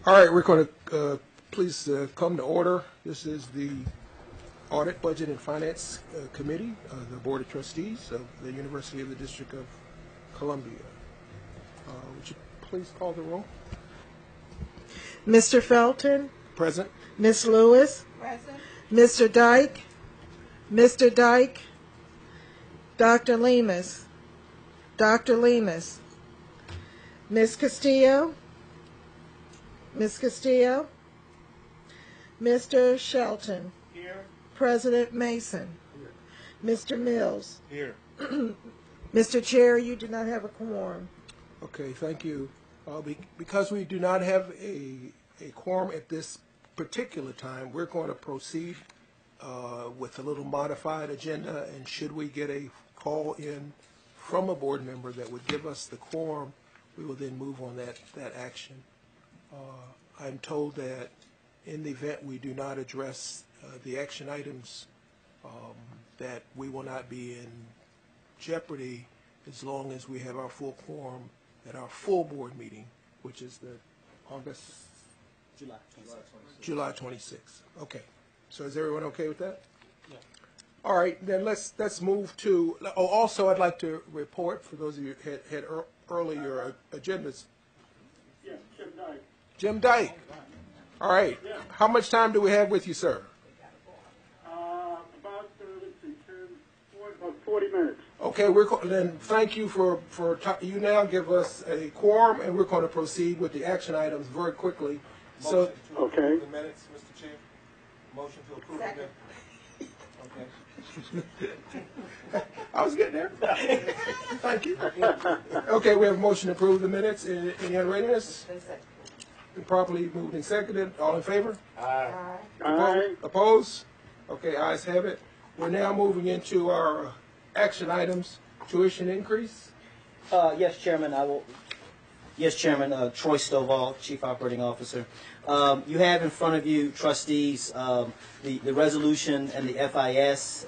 All right, we're going to please come to order. This is the Audit, Budget, and Finance Committee, the Board of Trustees of the University of the District of Columbia. Would you please call the roll? Mr. Felton, Present. Ms. Lewis, Present. Mr. Dyke, Mr. Dyke, Dr. Lemus, Dr. Lemus, Ms. Castillo, Ms. Castillo, Mr. Shelton, Here. President Mason, Mr. Mills. Here. Mr. Chair, you do not have a quorum. Okay, thank you. Because we do not have a quorum at this particular time, we're going to proceed with a little modified agenda, and should we get a call in from a board member that would give us the quorum, we will then move on that action. I'm told that in the event we do not address the action items, that we will not be in jeopardy as long as we have our full quorum at our full board meeting, which is the July 26th. Okay. So is everyone okay with that? Yeah. All right, then let's move to. Oh, also, I'd like to report for those of you who had earlier agendas. Yes, Jim Dyke. Jim Dyke. All right. Yeah. How much time do we have with you, sir? About, let's see, 10, about 40 minutes. Okay, then thank you for you now give us a quorum, and we're going to proceed with the action items very quickly. So, Okay. The minutes, Mr. Chair. Motion to approve them. Okay. I was getting there. Thank you. Okay, we have a motion to approve the minutes. Any unreadiness? Been properly moved and seconded. All in favor? Aye. Opposed? Okay, ayes have it. We're now moving into our action items. Tuition increase. Yes, Chairman. Yes, Chairman. Troy Stovall, Chief Operating Officer. You have in front of you, trustees, the resolution and the FIS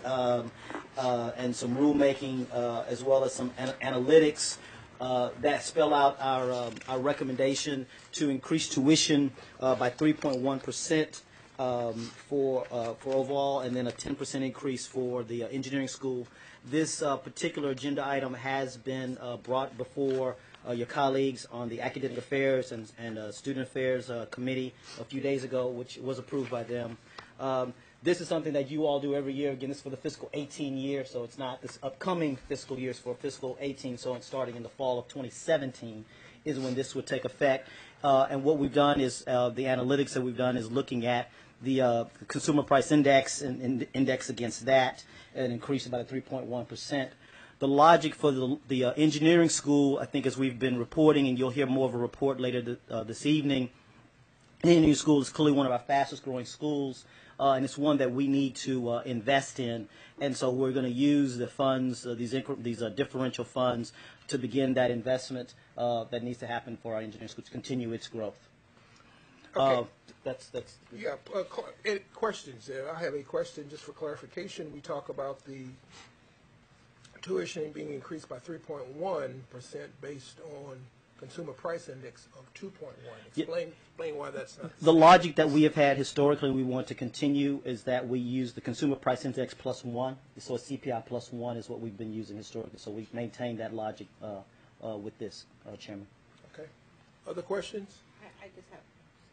and some rulemaking, as well as some analytics that spell out our recommendation to increase tuition by 3.1%. For overall, and then a 10% increase for the engineering school. This particular agenda item has been brought before your colleagues on the Academic Affairs and Student Affairs Committee a few days ago, which was approved by them. This is something that you all do every year. Again, this is for the fiscal 18 year, so it's not this upcoming fiscal year, it's for fiscal 18, so it's starting in the fall of 2017 is when this would take effect. And what we've done is, the analytics that we've done is looking at the consumer price index and index against that, and increased about 3.1%. The logic for the engineering school, I think, as we've been reporting, and you'll hear more of a report later this evening, the engineering school is clearly one of our fastest growing schools, and it's one that we need to invest in. And so we're going to use the funds, these differential funds, to begin that investment that needs to happen for our engineering school to continue its growth. Okay. That's Yeah, questions. I have a question just for clarification. We talk about the tuition being increased by 3.1% based on consumer price index of 2.1. Explain why that's not the logic that we have had historically. We want to continue is that we use the consumer price index plus 1. So CPI plus 1 is what we've been using historically. So we've maintained that logic with this, Chairman. Okay. Other questions? I just have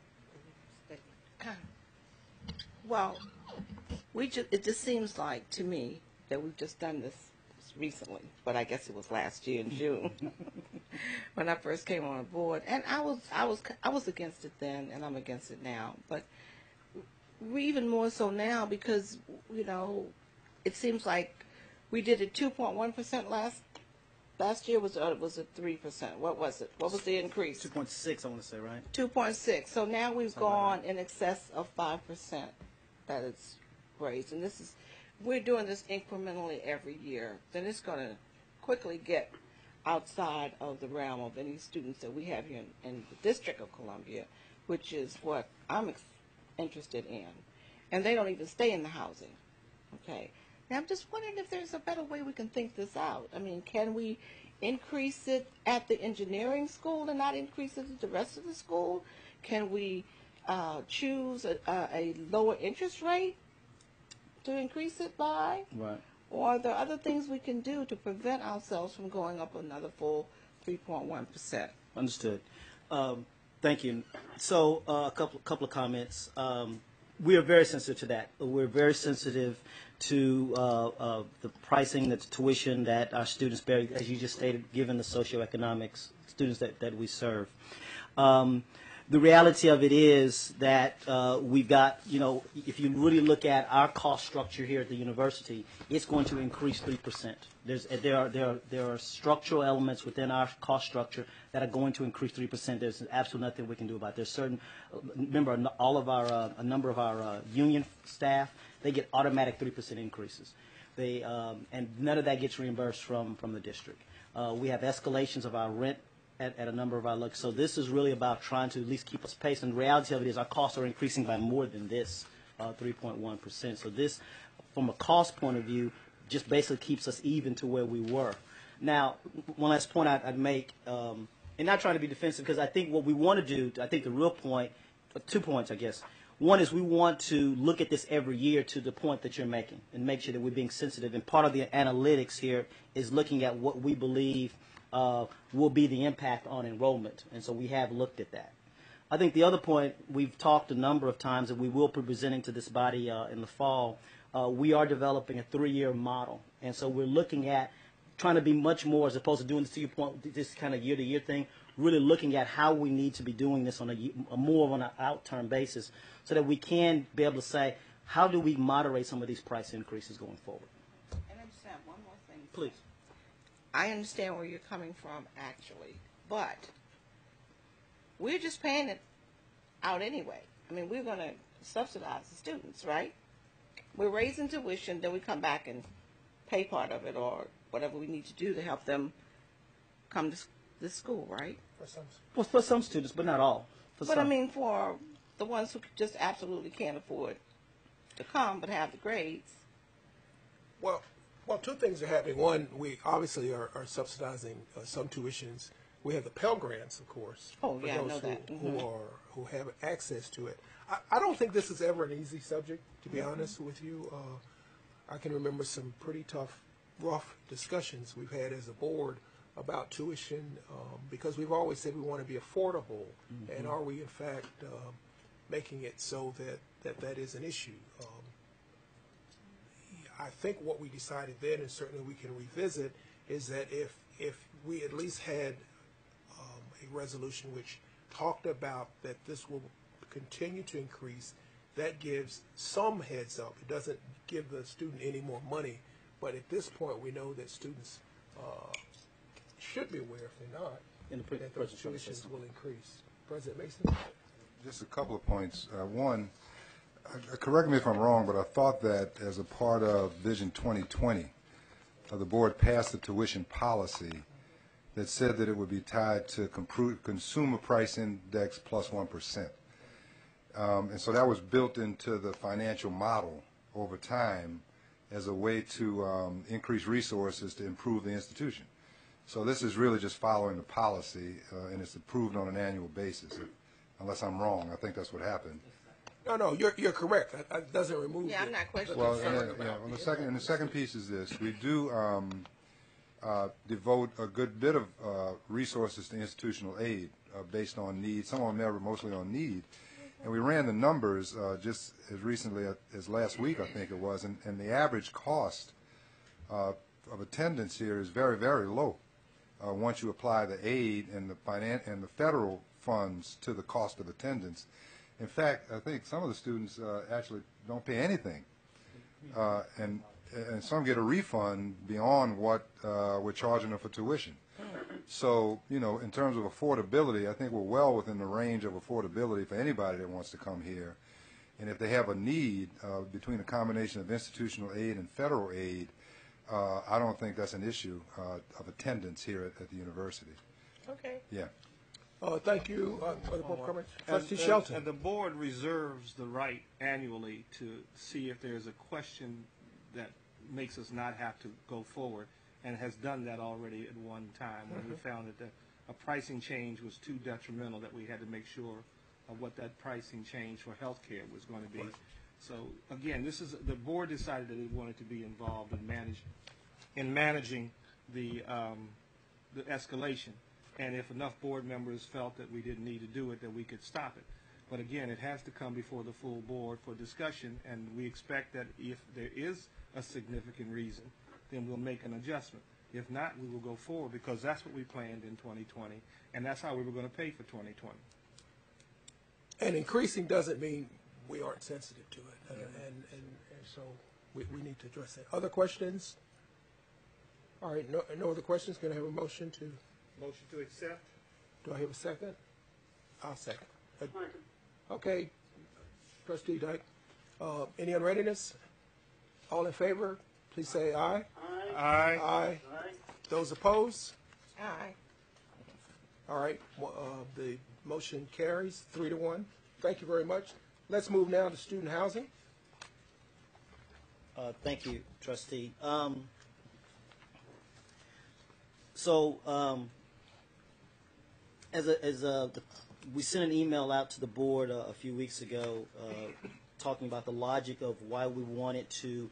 a statement. Well, it just seems like to me that we've just done this recently, but I guess it was last year in June when I first came on board, and I was against it then, and I'm against it now. But we even more so now because it seems like we did it 2.1% last year. Was it 3%? What was it? What was the increase? 2.6, I want to say, right? 2.6. So now we've gone in excess of 5% that it's raised, and we're doing this incrementally every year. Then it's going to quickly get outside of the realm of any students that we have here in the District of Columbia, which is what I'm interested in. And they don't even stay in the housing. Okay. Now I'm just wondering if there's a better way we can think this out. I mean, can we increase it at the engineering school and not increase it at the rest of the school? Can we choose a lower interest rate to increase it by? Right. Or are there other things we can do to prevent ourselves from going up another full 3.1%? Understood. Thank you. So a couple of comments. We are very sensitive to that. We're very sensitive to the pricing, the tuition that our students bear, as you just stated, given the socioeconomics students that we serve. The reality of it is that we've got, if you really look at our cost structure here at the university, it's going to increase 3%. There are structural elements within our cost structure that are going to increase 3%. There's absolutely nothing we can do about it. There's certain, remember, a number of our union staff, they get automatic 3% increases. And none of that gets reimbursed from the district. We have escalations of our rent at a number of our locations. So this is really about trying to at least keep us pace. And the reality of it is our costs are increasing by more than this 3.1%. So this, from a cost point of view, just basically keeps us even to where we were. Now, one last point I'd make, and not trying to be defensive, because I think what we want to do, I think the real point, 2 points, I guess. One is we want to look at this every year to the point that you're making and make sure that we're being sensitive. And part of the analytics here is looking at what we believe will be the impact on enrollment. And so we have looked at that. I think the other point, we've talked a number of times, and we will be presenting to this body in the fall, we are developing a 3-year model. And so we're looking at trying to be much more, as opposed to doing this, to your point, this kind of year-to-year thing, really looking at how we need to be doing this on a more on an out-term basis so that we can be able to say, how do we moderate some of these price increases going forward? And I just have one more thing. Please. I understand where you're coming from, actually, but we're just paying it out anyway. I mean, we're going to subsidize the students, right? We're raising tuition, then we come back and pay part of it or whatever we need to do to help them come to this school, right? Well, for some students, but not all. But I mean, for the ones who just absolutely can't afford to come but have the grades. Well, two things are happening. One, we obviously are subsidizing some tuitions. We have the Pell Grants, of course, Oh, for yeah, I those know that. who have access to it. I don't think this is ever an easy subject, to be honest with you. I can remember some pretty tough, rough discussions we've had as a board about tuition because we've always said we want to be affordable, and are we in fact making it so that is an issue? I think what we decided then, and certainly we can revisit, is that if we at least had a resolution which talked about that this will continue to increase, that gives some heads up. It doesn't give the student any more money, but at this point we know that students should be aware, if they're not, that those tuitions will increase. President Mason? Just a couple of points. One, correct me if I'm wrong, but I thought that as a part of Vision 2020, the board passed a tuition policy that said that it would be tied to consumer price index plus 1%. And so that was built into the financial model over time as a way to increase resources to improve the institution. So this is really just following the policy, and it's approved on an annual basis. Unless I'm wrong, I think that's what happened. No, you're correct. That doesn't remove. Yeah, I'm not questioning. Well, and the second piece is this: we do devote a good bit of resources to institutional aid based on need. Some of them are mostly on need, and we ran the numbers just as recently as last week, I think it was, and the average cost of attendance here is very, very low. Once you apply the aid and the federal funds to the cost of attendance. In fact, I think some of the students actually don't pay anything, and some get a refund beyond what we're charging them for tuition. So, in terms of affordability, I think we're well within the range of affordability for anybody that wants to come here. And if they have a need between a combination of institutional aid and federal aid, I don't think that's an issue of attendance here at the university. Okay. Yeah. Thank you. Other board comments? And- Trustee and- Shelton. And the board reserves the right annually to see if there's a question that makes us not have to go forward. and has done that already at one time when we found that a pricing change was too detrimental, that we had to make sure of what that pricing change for healthcare was going to be. So again, the board decided that it wanted to be involved in managing the escalation, and if enough board members felt that we didn't need to do it, that we could stop it. But again, it has to come before the full board for discussion, and we expect that if there is a significant reason, then we'll make an adjustment. If not, we will go forward, because that's what we planned in 2020, and that's how we were going to pay for 2020. And increasing doesn't mean we aren't sensitive to it, and so we need to address that. Other questions? All right, no other questions. Can I have a motion to? Motion to accept. Do I have a second? I'll second. Second. Okay, Trustee Dyke. Any unreadiness? All in favor, please say aye. Aye. Aye. Aye. Aye. Those opposed? Aye. All right, the motion carries 3-1. Thank you very much. Let's move now to student housing. Thank you, Trustee. We sent an email out to the board a few weeks ago talking about the logic of why we wanted to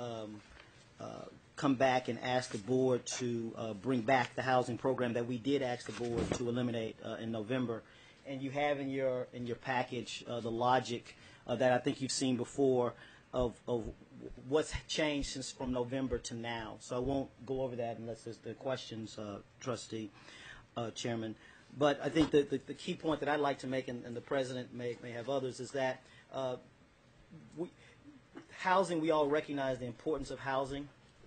come back and ask the board to bring back the housing program that we did ask the board to eliminate in November. And you have in your package the logic that I think you've seen before of what's changed since from November to now. So I won't go over that unless there's the questions, Trustee Chairman. But I think the key point that I'd like to make, and the President may have others, is that housing, we all recognize the importance of housing.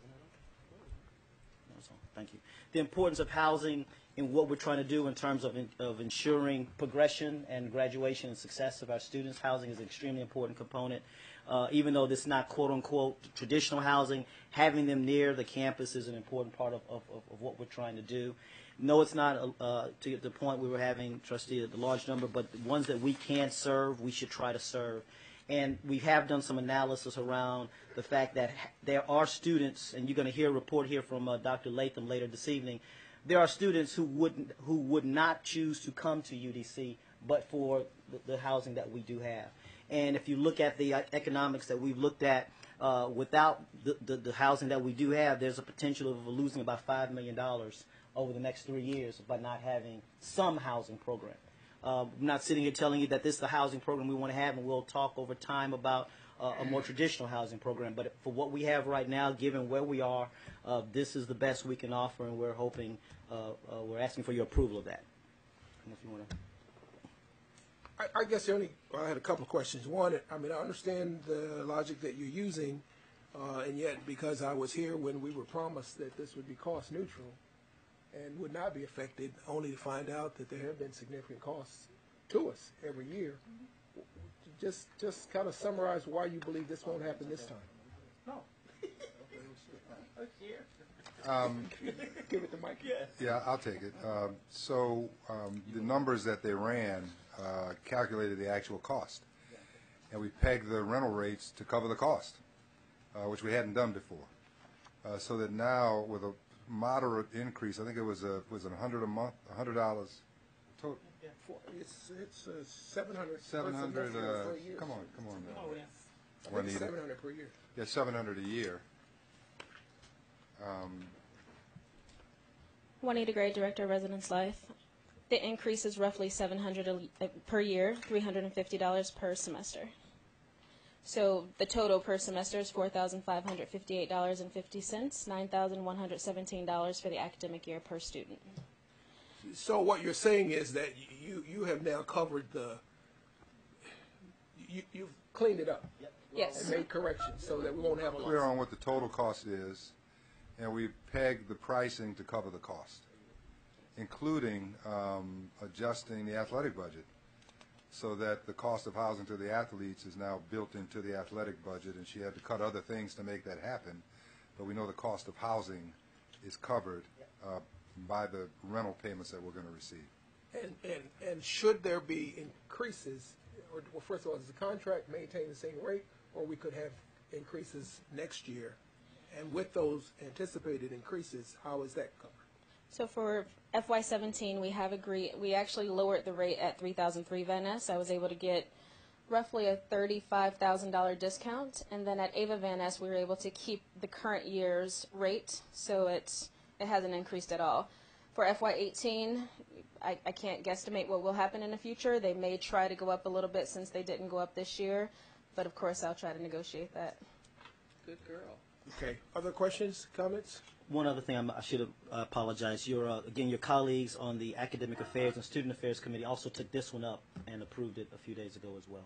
Thank you. The importance of housing in what we're trying to do in terms of ensuring progression and graduation and success of our students. Housing is an extremely important component. Even though this is not quote-unquote traditional housing, having them near the campus is an important part of what we're trying to do. No, it's not to get to the point we were having, Trustee, the large number, but the ones that we can serve, we should try to serve. And we have done some analysis around the fact that there are students, and you're going to hear a report here from Dr. Latham later this evening. There are students who would not choose to come to UDC, but for the housing that we do have. And if you look at the economics that we've looked at, without the housing that we do have, there's a potential of losing about $5 million over the next 3 years by not having some housing program. I'm not sitting here telling you that this is the housing program we want to have, and we'll talk over time about a more traditional housing program. But for what we have right now, given where we are, this is the best we can offer, and we're hoping, we're asking for your approval of that. And if you want to. I guess I had a couple of questions. One, I mean, I understand the logic that you're using, and yet because I was here when we were promised that this would be cost neutral and would not be affected, only to find out that there have been significant costs to us every year. Just kind of summarize why you believe this won't happen this time. No. Give it to Mike. Yeah, I'll take it. The numbers that they ran calculated the actual cost, and we pegged the rental rates to cover the cost, which we hadn't done before. So that now, with a moderate increase, I think it was $100 a month, $100 total. It's 700. 700. Per year. Come on. I think it's 700 per year. Yeah, 700 a year. Juanita Gray, Director of Residence Life. The increase is roughly $700 per year, $350 per semester. So the total per semester is $4,558.50, $9,117 for the academic year per student. So what you're saying is that you have now covered you've cleaned it up. Yep. Yes. And made corrections so that we won't have a Clear loss. on what the total cost is, and we pegged the pricing to cover the cost, including adjusting the athletic budget so that the cost of housing to the athletes is now built into the athletic budget, and she had to cut other things to make that happen. But we know the cost of housing is covered by the rental payments that we're going to receive. And should there be increases, or well, first of all, does the contract maintain the same rate, or we could have increases next year And with those anticipated increases, how is that covered? So for FY17, we actually lowered the rate at 3003 Van Ness. I was able to get roughly a $35,000 discount, and then at Ava Van Ness, we were able to keep the current year's rate, so it hasn't increased at all. For FY18, I can't guesstimate what will happen in the future. They may try to go up a little bit since they didn't go up this year, but of course I'll try to negotiate that. Good girl. Okay, other questions, comments? One other thing, I should have apologized. Again, your colleagues on the Academic Affairs and Student Affairs Committee also took this one up and approved it a few days ago as well.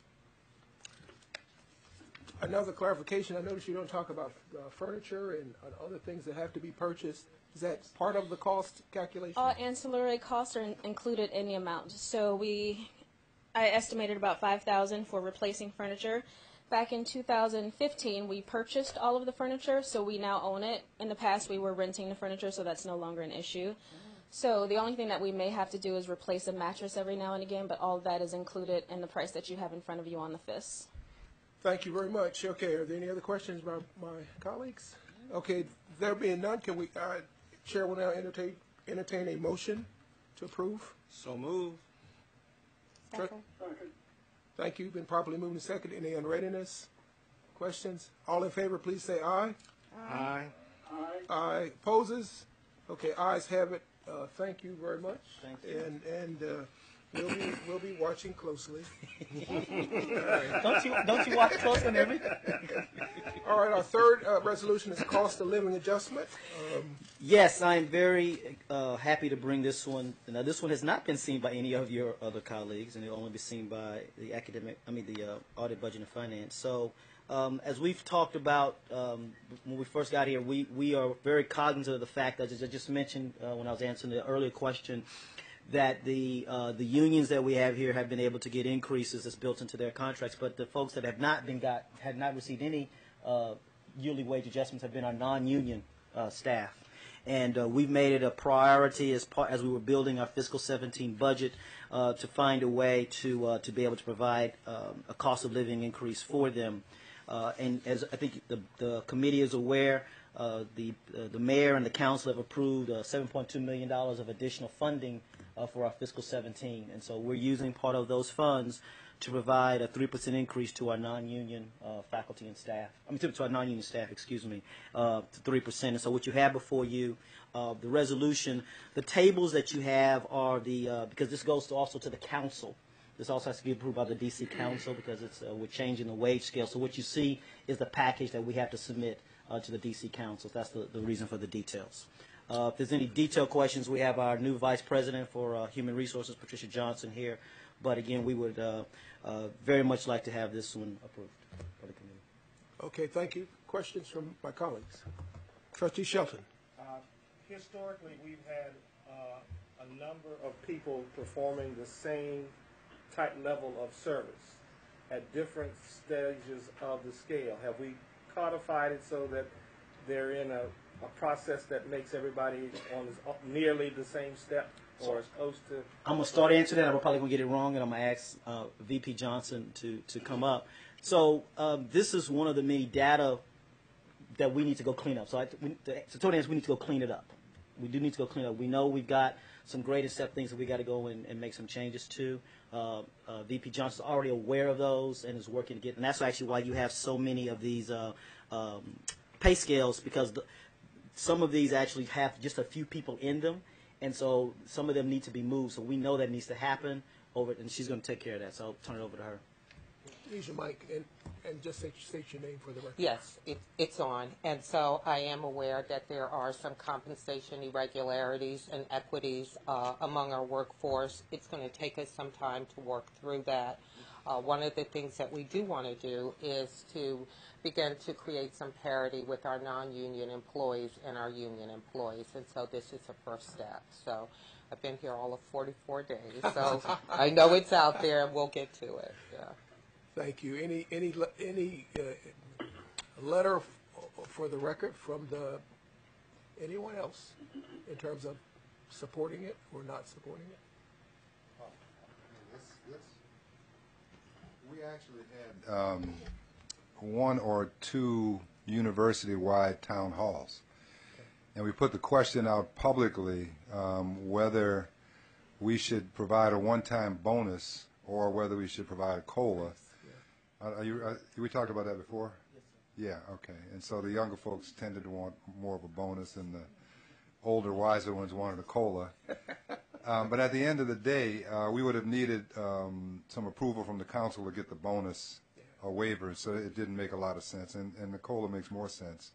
Another clarification, I noticed you don't talk about furniture and other things that have to be purchased. Is that part of the cost calculation? All ancillary costs are included in the amount. So I estimated about $5,000 for replacing furniture. Back in 2015, we purchased all of the furniture, so we now own it. In the past, we were renting the furniture, so that's no longer an issue. So the only thing that we may have to do is replace a mattress every now and again, but all of that is included in the price that you have in front of you on the FIS. Thank you very much. Okay, are there any other questions by my colleagues? Okay, there being none, can we, Chair will now entertain a motion to approve. So move. Second. Thank you. Been properly moved and seconded. Any unreadiness? Questions? All in favor, please say aye. Aye. Aye. Aye. Opposes? Okay, ayes have it. Thank you very much. Thank you. And we'll be watching closely. Don't you watch close on everything? All right, our third resolution is cost of living adjustment. Yes, I am very happy to bring this one. Now, this one has not been seen by any of your other colleagues, and it'll only be seen by the Audit, Budget, and Finance. So, as we've talked about when we first got here, we are very cognizant of the fact that, as I just mentioned when I was answering the earlier question, that the unions that we have here have been able to get increases that's built into their contracts, but the folks that had not received any yearly wage adjustments have been our non-union staff. And we've made it a priority as we were building our fiscal 17 budget to find a way to be able to provide a cost of living increase for them. And as I think the committee is aware, the mayor and the council have approved $7.2 million of additional funding for our fiscal 17. And so we're using part of those funds to provide a 3% increase to our non-union faculty and staff. To our non-union staff, excuse me, to 3%. And so what you have before you, the resolution, the tables that you have are because this goes also to the council. This also has to be approved by the D.C. Council because we're changing the wage scale. So what you see is the package that we have to submit to the D.C. Council. That's the reason for the details. If there's any detailed questions, we have our new Vice President for Human Resources, Patricia Johnson, here. But again, we would very much like to have this one approved by the committee. Okay, thank you. Questions from my colleagues? Trustee Shelton. Historically, we've had a number of people performing the same type level of service at different stages of the scale. Have we codified it so that they're in a process that makes everybody on nearly the same step or as close to? I'm going to start answering that. I'm probably going to get it wrong, and I'm going to ask VP Johnson to come up. So this is one of the many data that we need to go clean up. So we need to go clean it up. We do need to go clean it up. We know we've got some great step things that we got to go and make some changes to. VP Johnson's already aware of those and is working to get, and that's actually why you have so many of these pay scales, because some of these actually have just a few people in them, and so some of them need to be moved. So we know that needs to happen and she's going to take care of that. So I'll turn it over to her. Use your mic and just state your name for the record. Yes, it's on. And so I am aware that there are some compensation irregularities and equities among our workforce. It's going to take us some time to work through that. One of the things that we do want to do is to begin to create some parity with our non-union employees and our union employees. And so this is a first step. So I've been here all of 44 days, so I know it's out there, and we'll get to it. Yeah. Thank you. Any letter for the record from anyone else in terms of supporting it or not supporting it? We actually had one or two university-wide town halls. And we put the question out publicly whether we should provide a one-time bonus or whether we should provide a COLA. We talked about that before? Yes, sir. Yeah, okay. And so the younger folks tended to want more of a bonus, and the older, wiser ones wanted a COLA. But at the end of the day, we would have needed some approval from the council to get the bonus waiver, so it didn't make a lot of sense, and the COLA makes more sense.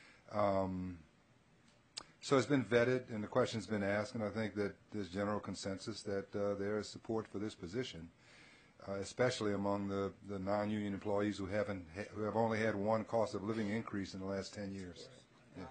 So it's been vetted, and the question's been asked, and I think that there's general consensus that there is support for this position, especially among the non-union employees who have only had one cost of living increase in the last 10 years. Yeah.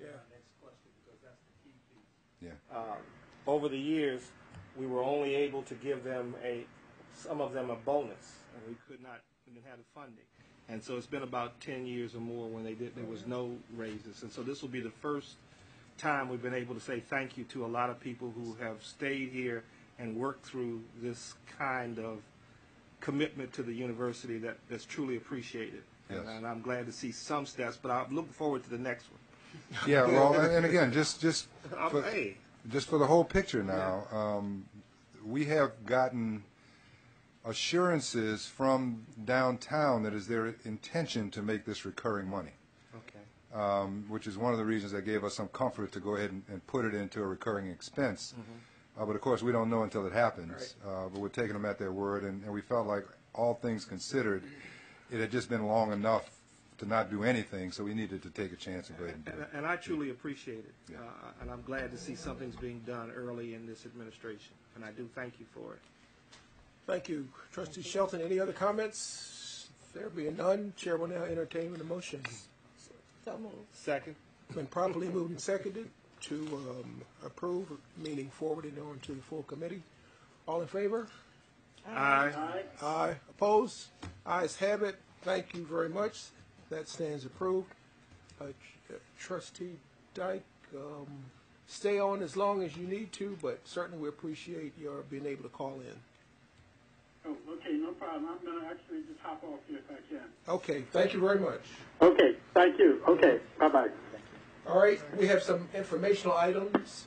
Yeah. Over the years, we were only able to give them some of them a bonus, and we didn't have the funding. And so it's been about 10 years or more when there was no raises. And so this will be the first time we've been able to say thank you to a lot of people who have stayed here and worked through this kind of commitment to the university that's truly appreciated. Yes. And I'm glad to see some steps, but I'm looking forward to the next one. Yeah, well, and again, just Hey. just for the whole picture now, we have gotten assurances from downtown that it's their intention to make this recurring money. Okay. Which is one of the reasons that gave us some comfort to go ahead and put it into a recurring expense. But of course, we don't know until it happens. But we're taking them at their word, and we felt like, all things considered, it had just been long enough to not do anything, so we needed to take a chance and go ahead and do it. And I truly appreciate it, and I'm glad to see something's being done early in this administration, and I do thank you for it. Thank you. Trustee Shelton, any other comments? There being none, Chair will now entertain the motion. So moved. Second. Been properly moved and seconded to approve, meaning forwarded on to the full committee. All in favor? Aye. Aye. Opposed? Ayes have it. Thank you very much. That stands approved. Trustee Dyke, stay on as long as you need to, but certainly we appreciate your being able to call in. Oh, okay, no problem. I'm going to actually just hop off here if I can. Okay, thank you very much. Okay, thank you. Okay, bye-bye. All right, we have some informational items.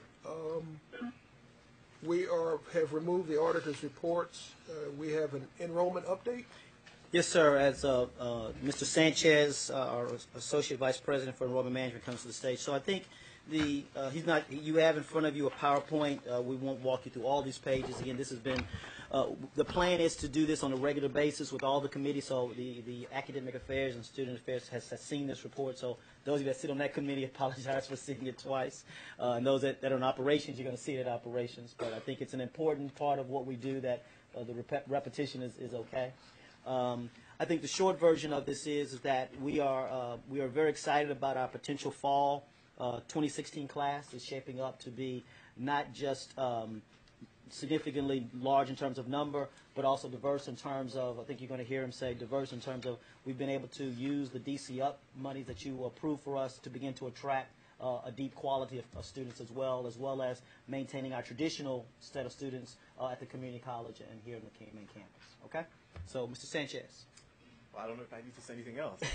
We have removed the auditor's reports. We have an enrollment update. Yes, sir. As Mr. Sanchez, our Associate Vice President for Enrollment Management, comes to the stage. So I think he's not. You have in front of you a PowerPoint. We won't walk you through all these pages. Again, this has been. The plan is to do this on a regular basis with all the committees. So the Academic Affairs and Student Affairs has seen this report. So those of you that sit on that committee, apologize for seeing it twice. And those that are in operations, you're going to see it at operations. But I think it's an important part of what we do that the repetition is okay. I think the short version of this is that we are very excited about our potential fall 2016 class. Is shaping up to be not just significantly large in terms of number, but also diverse in terms of, I think you're going to hear him say diverse in terms of we've been able to use the DC Up money that you approved for us to begin to attract a deep quality of students as well as maintaining our traditional set of students at the community college and here in the main campus. Okay? So, Mr. Sanchez. Well, I don't know if I need to say anything else.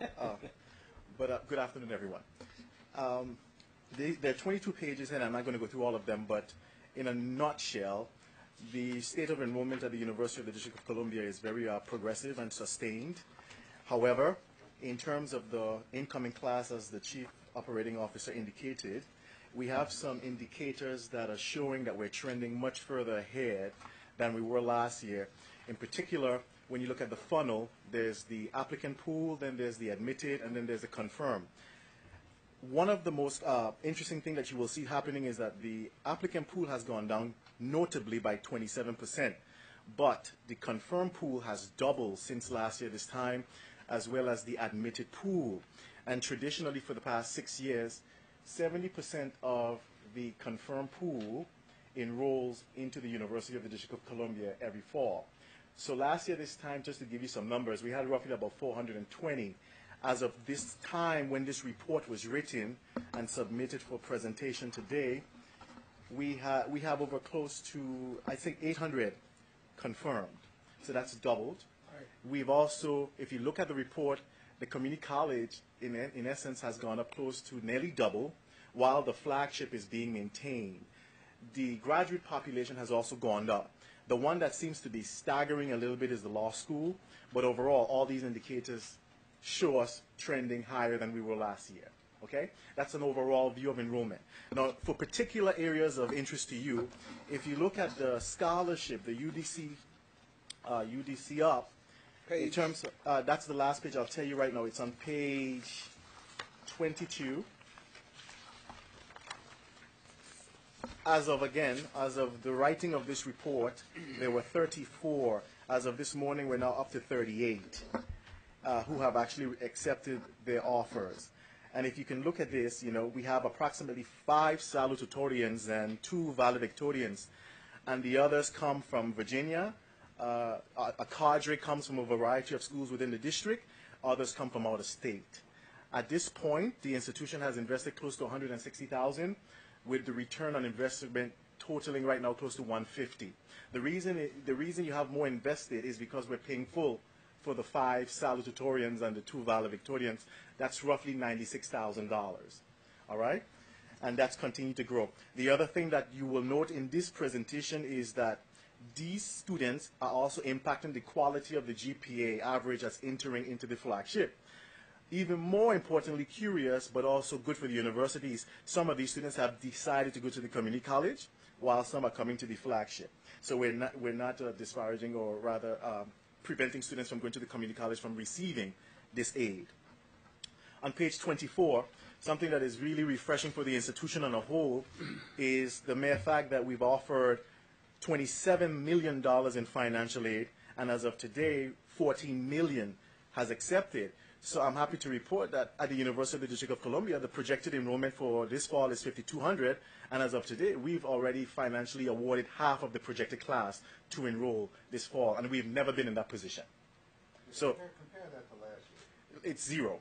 But good afternoon, everyone. There are 22 pages, and I'm not going to go through all of them, but in a nutshell, the state of enrollment at the University of the District of Columbia is very progressive and sustained. However, in terms of the incoming class, as the Chief Operating Officer indicated, we have some indicators that are showing that we're trending much further ahead than we were last year. In particular, when you look at the funnel, there's the applicant pool, then there's the admitted, and then there's the confirmed. One of the most interesting things that you will see happening is that the applicant pool has gone down notably by 27%, but the confirmed pool has doubled since last year this time, as well as the admitted pool. And traditionally for the past 6 years, 70% of the confirmed pool enrolls into the University of the District of Columbia every fall. So last year this time, just to give you some numbers, we had roughly about 420. As of this time, when this report was written and submitted for presentation today, we have over close to, I think, 800 confirmed. So that's doubled. Right. We've also, if you look at the report, the community college, in essence, has gone up close to nearly double, while the flagship is being maintained. The graduate population has also gone up. The one that seems to be staggering a little bit is the law school, but overall, all these indicators show us trending higher than we were last year. Okay? That's an overall view of enrollment. Now, for particular areas of interest to you, if you look at the scholarship, the UDC up, in terms of, that's the last page. I'll tell you right now. It's on page 22. As of the writing of this report, there were 34. As of this morning, we're now up to 38 who have actually accepted their offers. And if you can look at this, we have approximately 5 salutatorians and 2 valedictorians. And the others come from Virginia. A cadre comes from a variety of schools within the district. Others come from out of state. At this point, the institution has invested close to $160,000, with the return on investment totaling right now close to $150,000. The reason you have more invested is because we're paying full for the 5 salutatorians and the 2 valedictorians. That's roughly $96,000. All right? And that's continued to grow. The other thing that you will note in this presentation is that these students are also impacting the quality of the GPA average that's entering into the flagship. Even more importantly, curious, but also good for the universities, some of these students have decided to go to the community college, while some are coming to the flagship. So we're not disparaging, or rather preventing students from going to the community college from receiving this aid. On page 24, something that is really refreshing for the institution on a whole is the mere fact that we've offered $27 million in financial aid, and as of today, $14 million has accepted. So I'm happy to report that at the University of the District of Columbia, the projected enrollment for this fall is 5,200, and as of today, we've already financially awarded half of the projected class to enroll this fall, and we've never been in that position. So Compare that to last year. it's 0.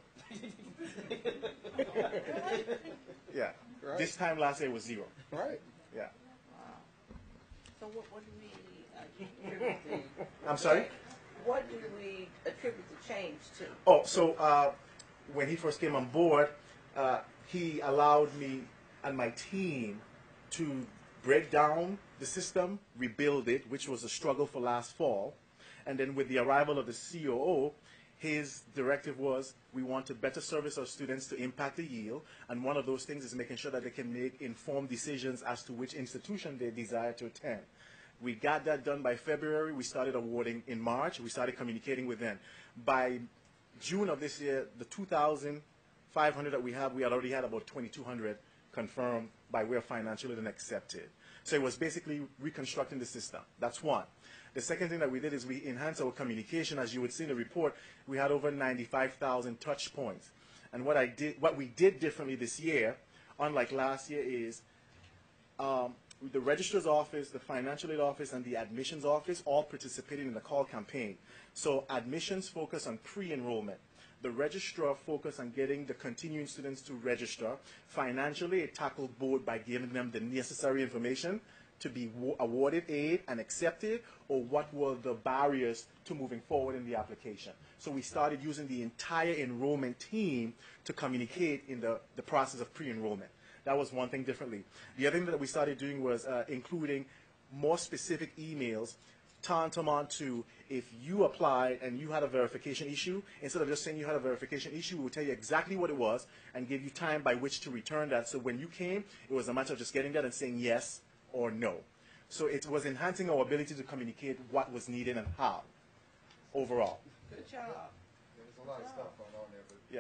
Yeah. Right. This time last year was 0. Right. Yeah. So what do we attribute the, I'm sorry? what do we attribute the change to? Oh, so when he first came on board, he allowed me and my team to break down the system, rebuild it, which was a struggle for last fall. And then with the arrival of the COO, his directive was, we want to better service our students to impact the yield. And one of those things is making sure that they can make informed decisions as to which institution they desire to attend. We got that done by February. We started awarding in March. We started communicating with them. By June of this year, the 2,500 that we have, we had already had about 2,200 confirmed by way of financial aid and accepted. So it was basically reconstructing the system. That's one. The second thing that we did is we enhanced our communication. As you would see in the report, we had over 95,000 touch points. And what we did differently this year, unlike last year, is the registrar's office, the financial aid office, and the admissions office all participated in the call campaign. So admissions focus on pre-enrollment. The registrar focused on getting the continuing students to register. Financially, it tackled both by giving them the necessary information to be awarded aid and accepted, or what were the barriers to moving forward in the application. So we started using the entire enrollment team to communicate in the process of pre-enrollment. That was one thing differently. The other thing that we started doing was including more specific emails tantamount to, if you applied and you had a verification issue, instead of just saying you had a verification issue, we would tell you exactly what it was and give you time by which to return that. So when you came, it was a matter of just getting that and saying yes or no. So it was enhancing our ability to communicate what was needed and how overall. Good job. There's a lot of stuff going on there, but Yeah.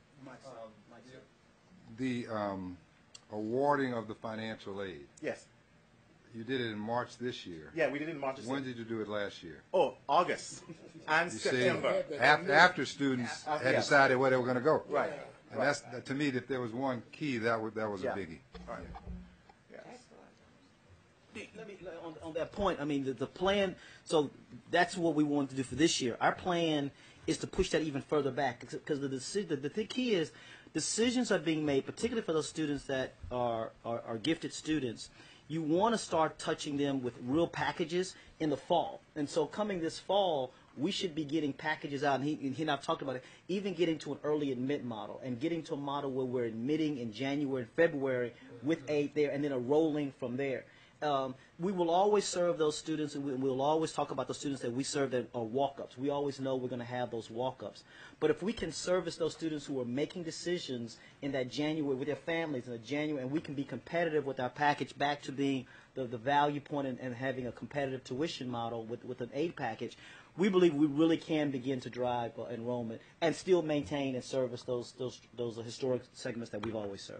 the awarding of the financial aid, Yes. you did it in March this year. Yeah, we did it in March. When did you do it last year? Oh, August and You see, September. after students had Yeah. decided where they were going to go. Right. And that's, to me, if there was one key, that was Yeah. a biggie. Right. Yes. Let me, on that point, I mean, the plan, so that's what we wanted to do for this year. Our plan is to push that even further back, because the key is decisions are being made, particularly for those students that are gifted students. you want to start touching them with real packages in the fall. And so coming this fall, we should be getting packages out, and he and I've talked about it, even getting to an early admit model and getting to a model where we're admitting in January, February with aid there, and then a rolling from there. We will always serve those students, and we'll always talk about the students that we serve that are walk-ups. We always know we're going to have those walk-ups. But if we can service those students who are making decisions in that January with their families in the January, and we can be competitive with our package back to being the value point and having a competitive tuition model with an aid package, we believe we really can begin to drive enrollment and still maintain and service those historic segments that we've always served.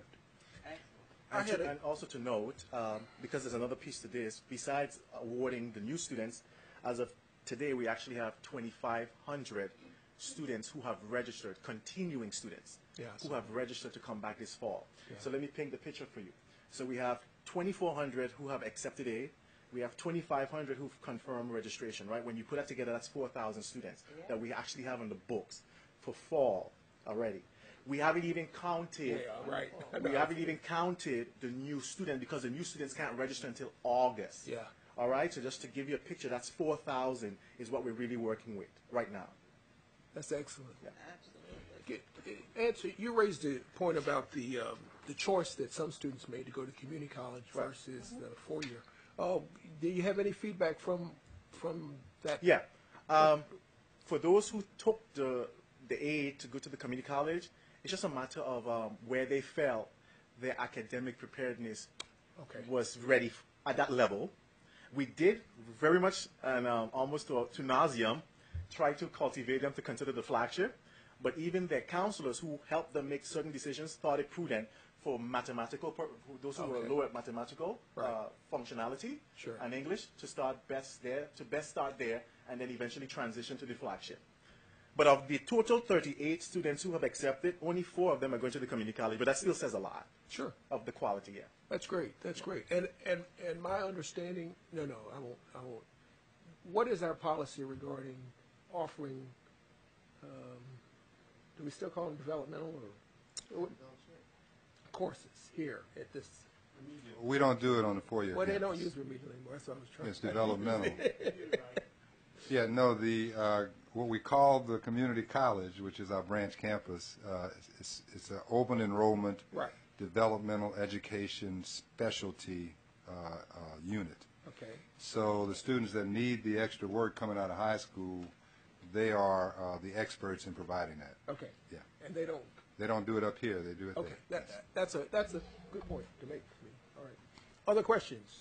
And also to note, because there's another piece to this, besides awarding the new students, as of today we actually have 2,500 students who have registered, continuing students, who have registered to come back this fall. Yeah. So let me paint the picture for you. So we have 2,400 who have accepted aid. We have 2,500 who've confirmed registration, right? When you put that together, that's 4,000 students that we actually have on the books for fall already. We haven't even counted. Yeah, right. We haven't even counted the new student because the new students can't register until August. Yeah. All right. So just to give you a picture, that's 4,000 is what we're really working with right now. That's excellent. Yeah. Absolutely. Answer. You raised the point about the choice that some students made to go to community college versus the 4-year. Do you have any feedback from that? Yeah. For those who took the aid to go to the community college, it's just a matter of where they felt their academic preparedness was ready at that level. We did very much and almost to nauseam try to cultivate them to consider the flagship, but even their counselors who helped them make certain decisions thought it prudent for mathematical, those who were low at mathematical functionality and English to best start there and then eventually transition to the flagship. But of the total 38 students who have accepted, only 4 of them are going to the community college. But that still says a lot. Sure. Of the quality, yeah. That's great. That's great. And my understanding, I won't. What is our policy regarding offering? Do we still call them developmental or courses here at this? We don't do it on the 4-year. Well, they don't use remedial anymore. That's what I was trying. It's developmental. Yeah, no, what we call the community college, which is our branch campus, it's an open enrollment, developmental education specialty unit. Okay. So the students that need the extra work coming out of high school, they are the experts in providing that. Okay. Yeah. And they don't. They don't do it up here. They do it there. That's a good point to make for me. All right. Other questions?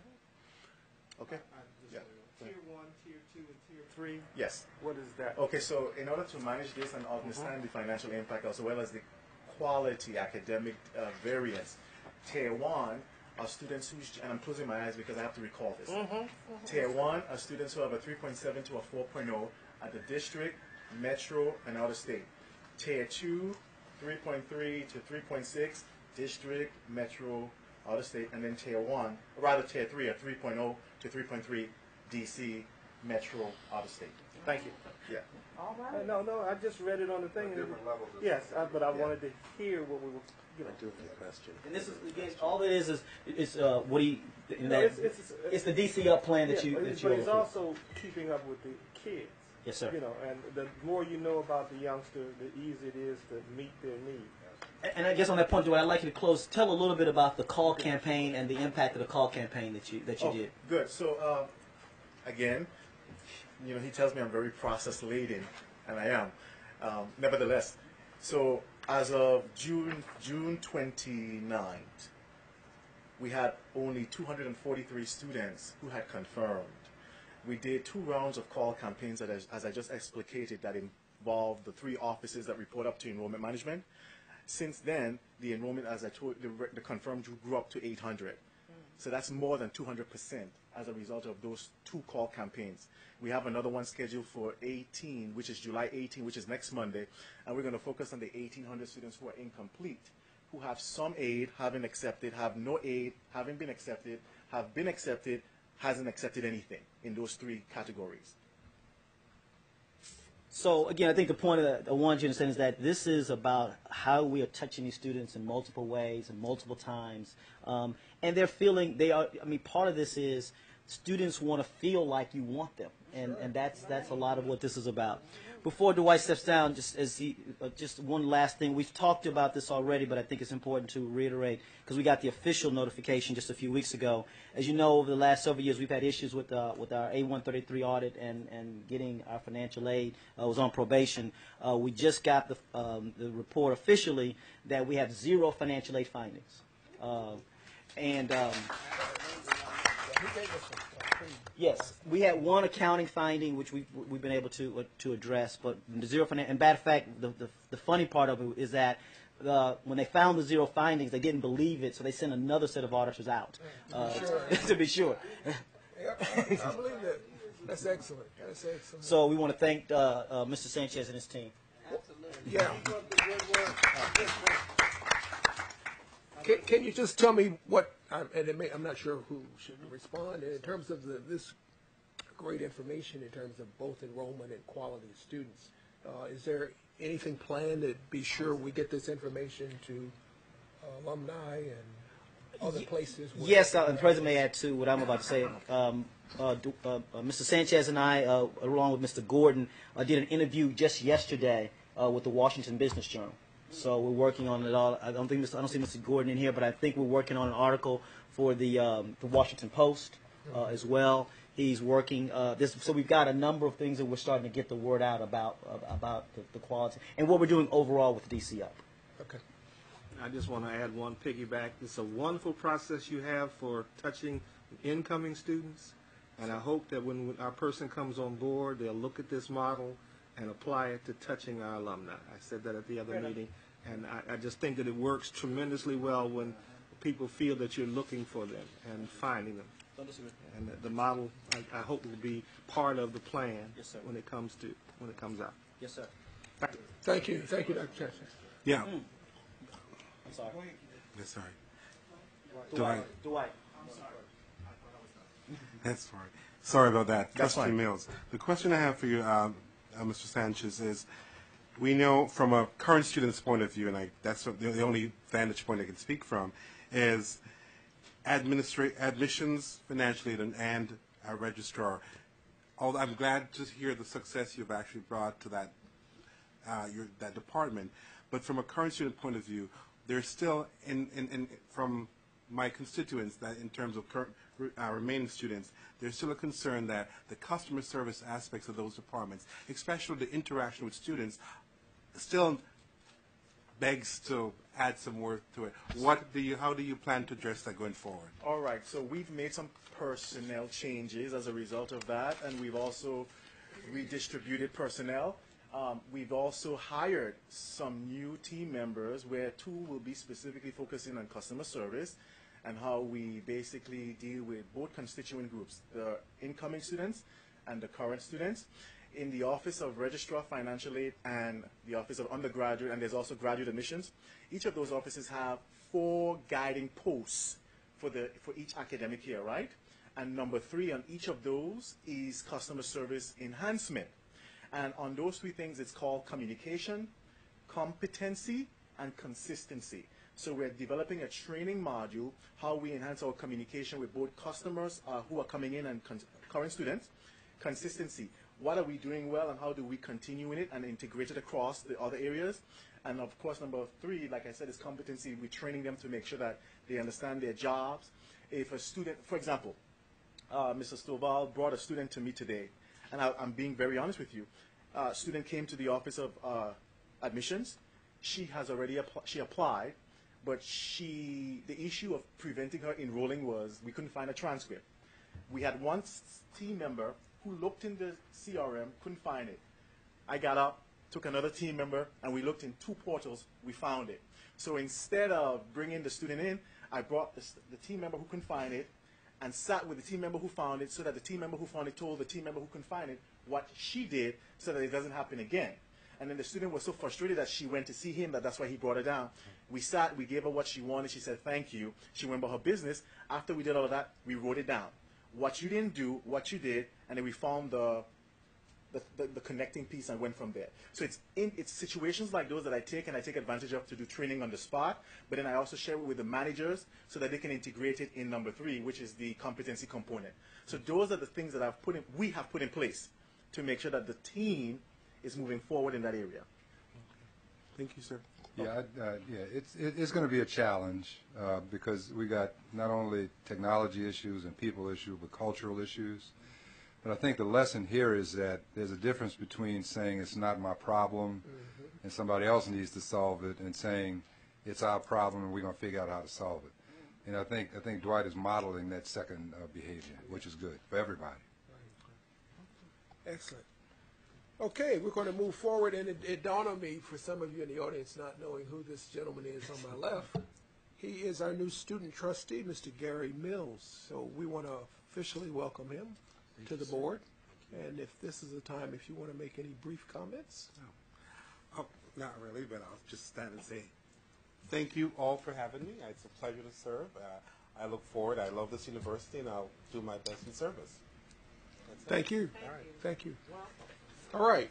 Okay. Yeah. Tier 1, Tier 2, and Tier 3? Yes. What is that? Okay, so in order to manage this and understand the financial impact as well as the quality academic variance, Tier 1 are students who, and I'm closing my eyes because I have to recall this. Tier 1 are students who have a 3.7 to a 4.0 at the district, metro, and out of state. Tier 2, 3.3 to 3.6, district, metro, out of state, and then Tier 1, rather Tier 3 are 3.0 to 3.3, DC, metro, out of state. Thank you. Yeah. All right. No, I just read it on the thing. Different levels. Yes, but I wanted to hear what we were, I do have a question. And this is, again, all it is what he, it's the DC up plan that you. But it's also keeping up with the kids. Yes, sir. And the more you know about the youngster, the easier it is to meet their needs. And I guess on that point, Joey, I'd like you to close. Tell a little bit about the call campaign and the impact of the call campaign that you did. Good. So, again, he tells me I'm very process laden, and I am. Nevertheless, so as of June 29th, we had only 243 students who had confirmed. We did 2 rounds of call campaigns, as I just explicated, that involved the 3 offices that report up to enrollment management. Since then, the enrollment, as I told the confirmed, grew up to 800. So that's more than 200% as a result of those 2 call campaigns. We have another one scheduled for 18, which is July 18, which is next Monday, and we're going to focus on the 1,800 students who are incomplete, who have some aid, haven't accepted, have no aid, haven't been accepted, have been accepted, hasn't accepted anything in those 3 categories. So again, I think the point I want you to understand is that this is about how we are touching these students in multiple ways and multiple times, and they're feeling they are. I mean, part of this is students want to feel like you want them, and that's a lot of what this is about. Before Dwight steps down, just one last thing. We've talked about this already, but I think it's important to reiterate because we got the official notification just a few weeks ago. As you know, over the last several years, we've had issues with our A133 audit and getting our financial aid. Was on probation. We just got the report officially that we have 0 financial aid findings, Yes, we had one accounting finding which we've been able to address, but the 0 findings. And matter of fact, the funny part of it is that when they found the 0 findings, they didn't believe it, so they sent another set of auditors out to be sure. I believe that. That's excellent. That's excellent. So we want to thank Mr. Sanchez and his team. Absolutely. Yeah. Can you just tell me what, I'm not sure who should respond, in terms of this great information in terms of both enrollment and quality of students, is there anything planned to be sure we get this information to alumni and other places? Yes, and President may add to what I'm about to say. Mr. Sanchez and I, along with Mr. Gordon, did an interview just yesterday with the Washington Business Journal. So we're working on it all. I don't see Mr. Gordon in here, but I think we're working on an article for the Washington Post as well. He's working so we've got a number of things that we're starting to get the word out about the quality and what we're doing overall with DC Up. Okay. I just want to add one piggyback. It's a wonderful process you have for touching incoming students, and I hope that when our person comes on board, they'll look at this model and apply it to touching our alumni. I said that at the other meeting, and I just think that it works tremendously well when people feel that you're looking for them and finding them. And the model, I hope, will be part of the plan when it comes out. Yes, sir. Thank you. Thank you, Dr. Sanchez. Yeah. I'm sorry. That's all right. Dwight. That's fine. Sorry about that. That's Trustee fine. Mills. The question I have for you, Mr. Sanchez, is we know from a current student's point of view, and that's the only vantage point I can speak from, is admissions, financial aid, and our registrar. Although I'm glad to hear the success you've actually brought to that department, but from a current student point of view, there's still, from my constituents, that in terms of remaining students, there's still a concern that the customer service aspects of those departments, especially the interaction with students, still begs to add some work to it. How do you plan to address that going forward? All right, so we've made some personnel changes as a result of that, and we've also redistributed personnel. We've also hired some new team members where 2 will be specifically focusing on customer service and how we basically deal with both constituent groups, the incoming students and the current students. In the Office of Registrar Financial Aid and the Office of Undergraduate, and there's also graduate admissions, each of those offices have 4 guiding posts for each academic year, right? And number 3 on each of those is customer service enhancement. And on those 3 things, it's called communication, competency, and consistency. So we're developing a training module, how we enhance our communication with both customers who are coming in and current students. Consistency, what are we doing well and how do we continue in it and integrate it across the other areas? And of course, number 3, like I said, is competency. We're training them to make sure that they understand their jobs. If a student, for example, Mr. Stovall brought a student to me today, and I'm being very honest with you. A student came to the Office of Admissions. She has already applied, but the issue of preventing her enrolling was we couldn't find a transcript. We had one team member who looked in the CRM, couldn't find it. I got up, took another team member, and we looked in 2 portals, we found it. So instead of bringing the student in, I brought the team member who couldn't find it and sat with the team member who found it so that the team member who found it told the team member who couldn't find it what she did so that it doesn't happen again. And then the student was so frustrated that she went to see him that's why he brought her down. We sat, we gave her what she wanted. She said, thank you. She went about her business. After we did all of that, we wrote it down. What you didn't do, what you did, and then we found the the connecting piece and went from there. So it's situations like those that I take advantage of to do training on the spot, but then I also share it with the managers so that they can integrate it in number 3, which is the competency component. So those are the things that we have put in place to make sure that the team is moving forward in that area. Thank you, sir. Yeah, it's going to be a challenge because we got not only technology issues and people issues, but cultural issues. But I think the lesson here is that there's a difference between saying it's not my problem and somebody else needs to solve it, and saying it's our problem and we're going to figure out how to solve it. And I think Dwight is modeling that second behavior, which is good for everybody. Excellent. Okay, we're going to move forward, and it dawned on me, for some of you in the audience not knowing who this gentleman is on my left, he is our new student trustee, Mr. Gary Mills. So we want to officially welcome him to the board. And if this is the time, if you want to make any brief comments. Oh, not really, but I'll just stand and say thank you all for having me. It's a pleasure to serve. I look forward. I love this university, and I'll do my best in service. Thank you. All right. Thank you. All right.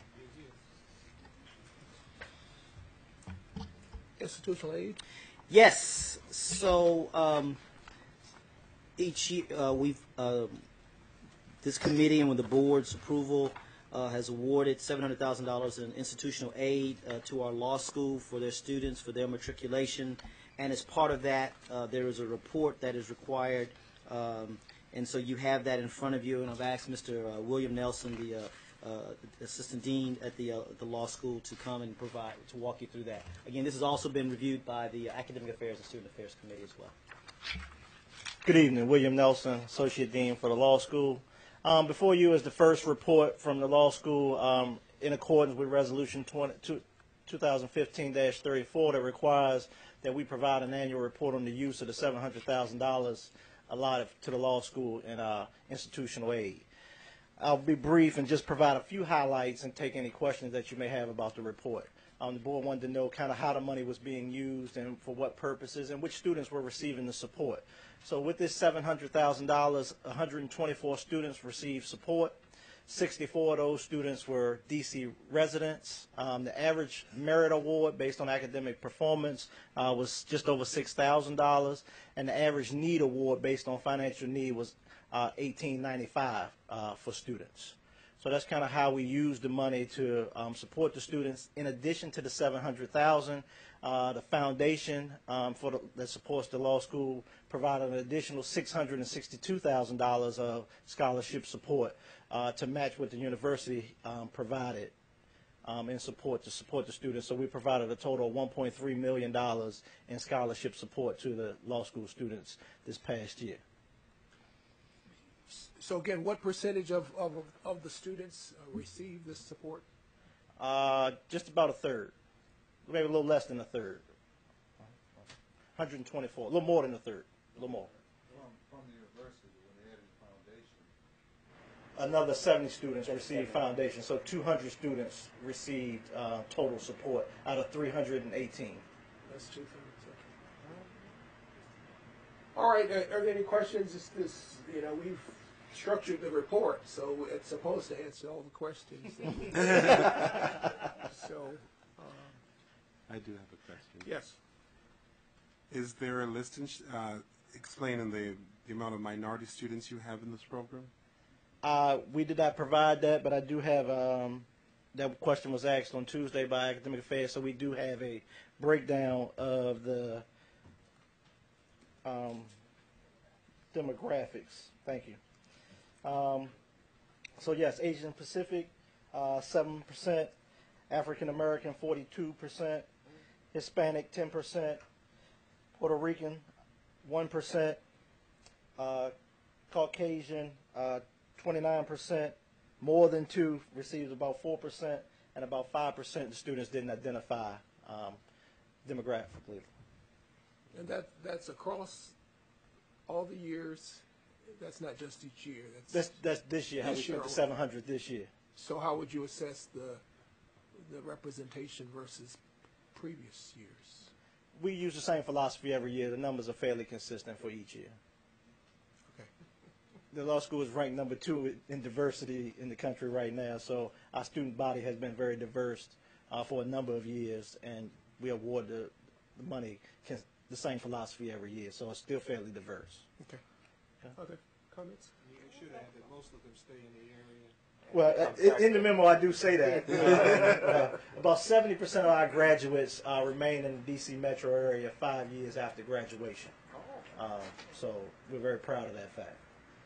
Institutional aid. Yes. So each year we've this committee, and with the board's approval, has awarded $700,000 in institutional aid to our law school for their students for their matriculation. And as part of that, there is a report that is required. And so you have that in front of you. And I've asked Mr. William Nelson, the assistant dean at the law school, to come and to walk you through that. Again, this has also been reviewed by the Academic Affairs and Student Affairs Committee as well. Good evening, William Nelson, Associate Dean for the Law School. Before you is the first report from the law school in accordance with Resolution 2015-34 that requires that we provide an annual report on the use of the $700,000 allotted to the law school in institutional aid. I'll be brief and just provide a few highlights and take any questions that you may have about the report. The board wanted to know kind of how the money was being used and for what purposes and which students were receiving the support. So with this $700,000, 124 students received support. 64 of those students were DC residents. The average merit award based on academic performance was just over $6,000, and the average need award based on financial need was $1,895 for students. So that's kind of how we use the money to support the students. In addition to the $700,000, the foundation that supports the law school provided an additional $662,000 of scholarship support to match what the university provided in support to support the students. So we provided a total of $1.3 million in scholarship support to the law school students this past year. So again, what percentage of the students receive this support? Just about a third, maybe a little less than a third. 124, a little more than a third, a little more. From the university, when they added the foundation. Another 70 students received foundation, so 200 students received total support out of 318. That's 2 thirds. Okay. All right. Are there any questions? We've structured the report, so it's supposed to answer all the questions. So, I do have a question. yes. Is there a list explaining the amount of minority students you have in this program? We did not provide that, but I do have, that question was asked on Tuesday by Academic Affairs, so we do have a breakdown of the demographics. Thank you. So yes, Asian Pacific, 7%, African American, 42%, Hispanic, 10%, Puerto Rican, 1%, Caucasian, 29%, more than 2 receives about 4%, and about 5% of the students didn't identify demographically. And that's across all the years. That's not just each year. That's this year. How we spent the 700 this year. So how would you assess the representation versus previous years? We use the same philosophy every year. The numbers are fairly consistent for each year. Okay. the law school is ranked number 2 in diversity in the country right now. So our student body has been very diverse for a number of years, and we award the money the same philosophy every year. So it's still fairly diverse. Okay. Other comments? You should add that most of them stay in the area. Well, in the memo, I do say that. About 70% of our graduates remain in the D.C. metro area 5 years after graduation. So we're very proud of that fact.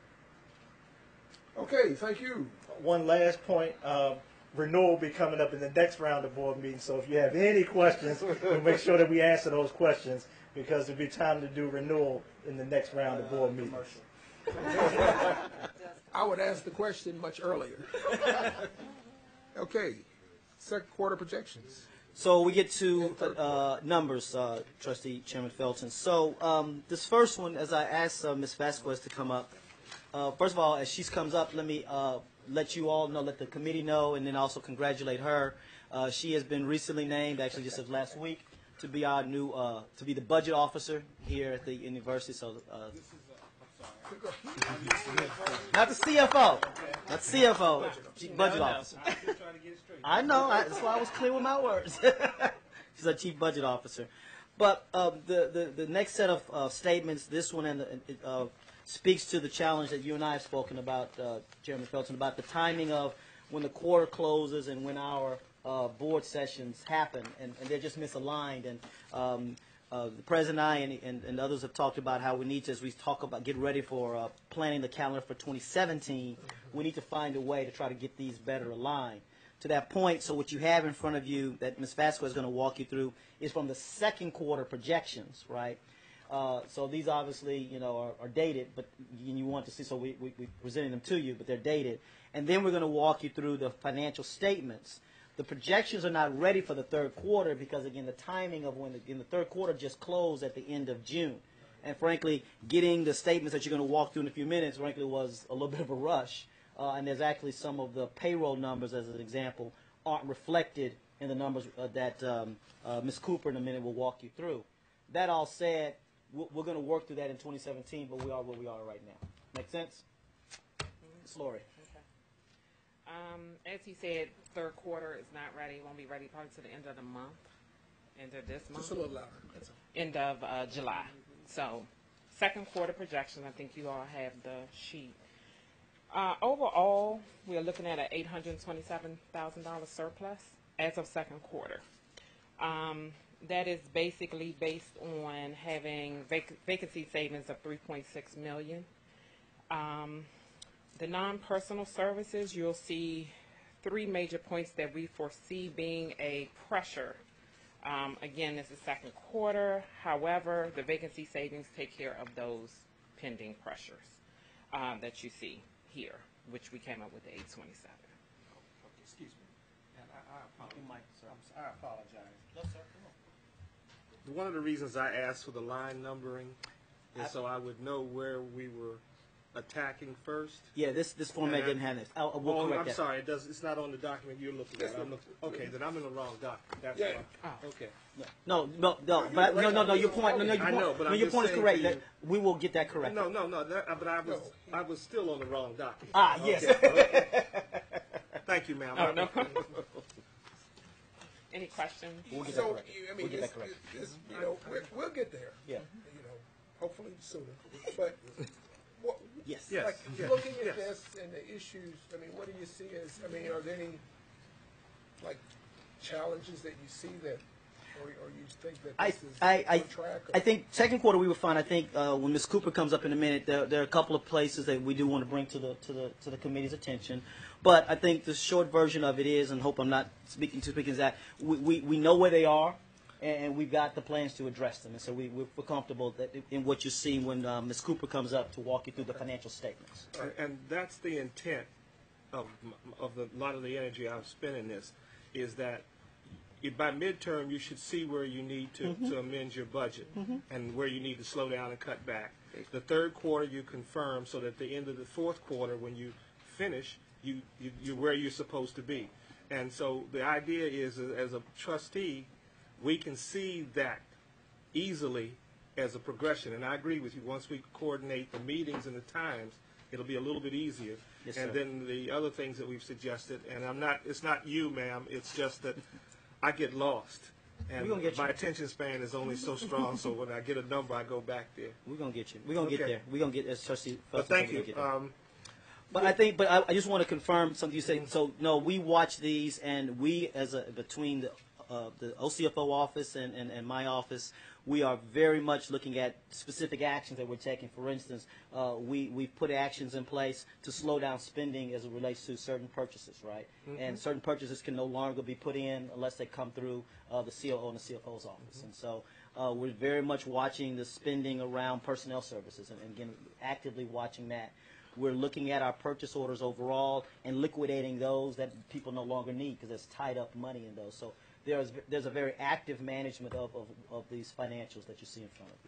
Okay, thank you. One last point. Renewal will be coming up in the next round of board meetings. So if you have any questions, we'll make sure that we answer those questions, because there'll be time to do renewal in the next round of board meetings. I would ask the question much earlier. Okay, second quarter projections. So we get to numbers, Trustee Chairman Felton. So this first one, as I asked Ms. Vasquez to come up, first of all, as she comes up, let me let you all know, let the committee know, and then also congratulate her. She has been recently named, actually just of last week, to be our new, to be the budget officer here at the university. So, not the CFO, not CFO, budget officer. I know, that's why I was clear with my words. She's our chief budget officer. But the next set of statements, this one speaks to the challenge that you and I have spoken about, Chairman Felton, about the timing of when the quarter closes and when our board sessions happen, and they're just misaligned. And the President and I and others have talked about how we need to, as we talk about get ready for planning the calendar for 2017, we need to find a way to try to get these better aligned. To that point, so what you have in front of you that Ms. Vasquez is going to walk you through is from the second quarter projections, right? So these obviously, are dated, but you want to see, so we presented them to you, but they're dated. And then we're going to walk you through the financial statements. The projections are not ready for the third quarter because, again, the timing of when the third quarter just closed at the end of June. And frankly, getting the statements that you're going to walk through in a few minutes, frankly, was a little bit of a rush. And there's actually some of the payroll numbers, as an example, aren't reflected in the numbers that Ms. Cooper in a minute will walk you through. That all said, we're going to work through that in 2017, but we are where we are right now. Make sense? Ms. Lori. As he said, third quarter is not ready. It won't be ready probably to the end of the month, end of this month. Just a little louder. That's all. End of July. So, second quarter projections. I think you all have the sheet. Overall, we are looking at an $827,000 surplus as of second quarter. That is basically based on having vacancy savings of $3.6 million. The non-personal services, you'll see 3 major points that we foresee being a pressure. Again, this is second quarter. However, the vacancy savings take care of those pending pressures that you see here, which we came up with the 827. Excuse me. And I apologize. No, sir. One of the reasons I asked for the line numbering is so I would know where we were attacking first. Yeah, this format didn't have this. We'll correct that. I'm sorry, it's not on the document you're looking at. Okay, then I'm in the wrong document. That's why. Okay. No. Your point. I know, but your point is correct. That we will get that correct. No. But I was still on the wrong document. Yes. Okay. Thank you, ma'am. Oh, no. Any questions? We'll get So, that correct. We'll get there. Yeah. Hopefully sooner. But yes. Like looking at this and the issues, what do you see as? Are there any challenges that you see that, or you think that this is on track? I think second quarter we were fine. I think when Ms. Cooper comes up in a minute, there are a couple of places that we do want to bring to the committee's attention. But I think the short version of it is, and hope I'm not speaking, is that we know where they are, and we've got the plans to address them. And so we're comfortable that in what you see when Ms. Cooper comes up to walk you through the financial statements. And that's the intent of a lot of the energy I've spent in this, is that by midterm you should see where you need to amend your budget and where you need to slow down and cut back. The third quarter you confirm so that at the end of the fourth quarter when you finish, you're where you're supposed to be. And so the idea is, as a trustee, we can see that easily as a progression. And I agree with you. Once we coordinate the meetings and the times, it'll be a little bit easier. Yes, and sir. then the other things that we've suggested, and it's not you, ma'am, it's just that I get lost. And We're gonna get you. my attention span is only so strong, so when I get a number, I go back there. We're gonna get you. We're gonna get Okay. there. We're gonna get as Trustee. But Felton, thank we're gonna you. get there. But I just want to confirm something you said. So no, we watch these, and we between the OCFO office and my office, we are very much looking at specific actions that we're taking. For instance, we've put actions in place to slow down spending as it relates to certain purchases, right? Mm-hmm. And certain purchases can no longer be put in unless they come through the COO and the CFO's office. Mm-hmm. And so we're very much watching the spending around personnel services, and again, actively watching that. We're looking at our purchase orders overall and liquidating those that people no longer need because there's tied up money in those. So there's a very active management of these financials that you see in front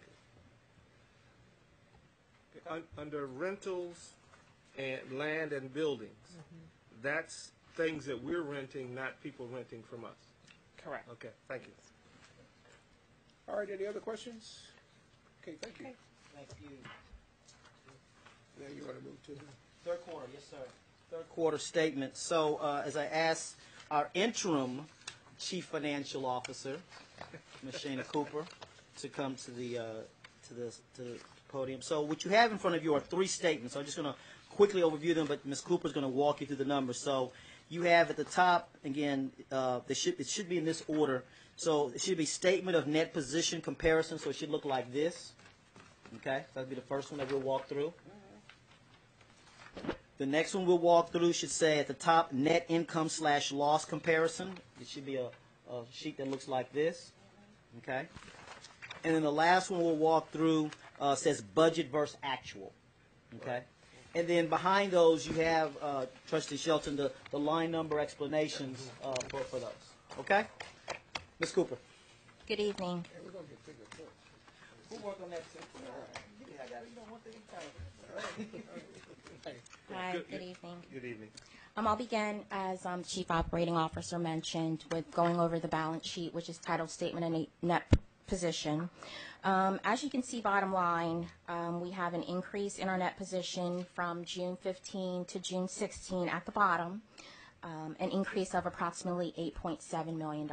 of you. Under rentals and land and buildings, that's things that we're renting, not people renting from us. Correct. Okay, thank you. All right, any other questions? Okay, thank you. Thank you. Now you want to move to the Third quarter, yes, sir. Third quarter statement. So as I asked our interim Chief Financial Officer, Ms. Shana Cooper, to come to the podium. So what you have in front of you are three statements. I'm just going to quickly overview them, but Ms. Cooper is going to walk you through the numbers. So you have at the top, again, it should be in this order. So it should be statement of net position comparison. So it should look like this. Okay, so that'll be the first one that we'll walk through. The next one we'll walk through should say at the top, net income / loss comparison. It should be a sheet that looks like this. Okay? And then the last one we'll walk through says budget versus actual. Okay? And then behind those you have, Trustee Shelton, the line number explanations for those. Okay? Ms. Cooper. Good evening. we're going to get bigger first. We'll work on that too. Hi, good evening. Good evening. I'll begin, as Chief Operating Officer mentioned, with going over the balance sheet, which is titled Statement of Net Position. As you can see, bottom line, we have an increase in our net position from June 15 to June 16 at the bottom, an increase of approximately $8.7 million.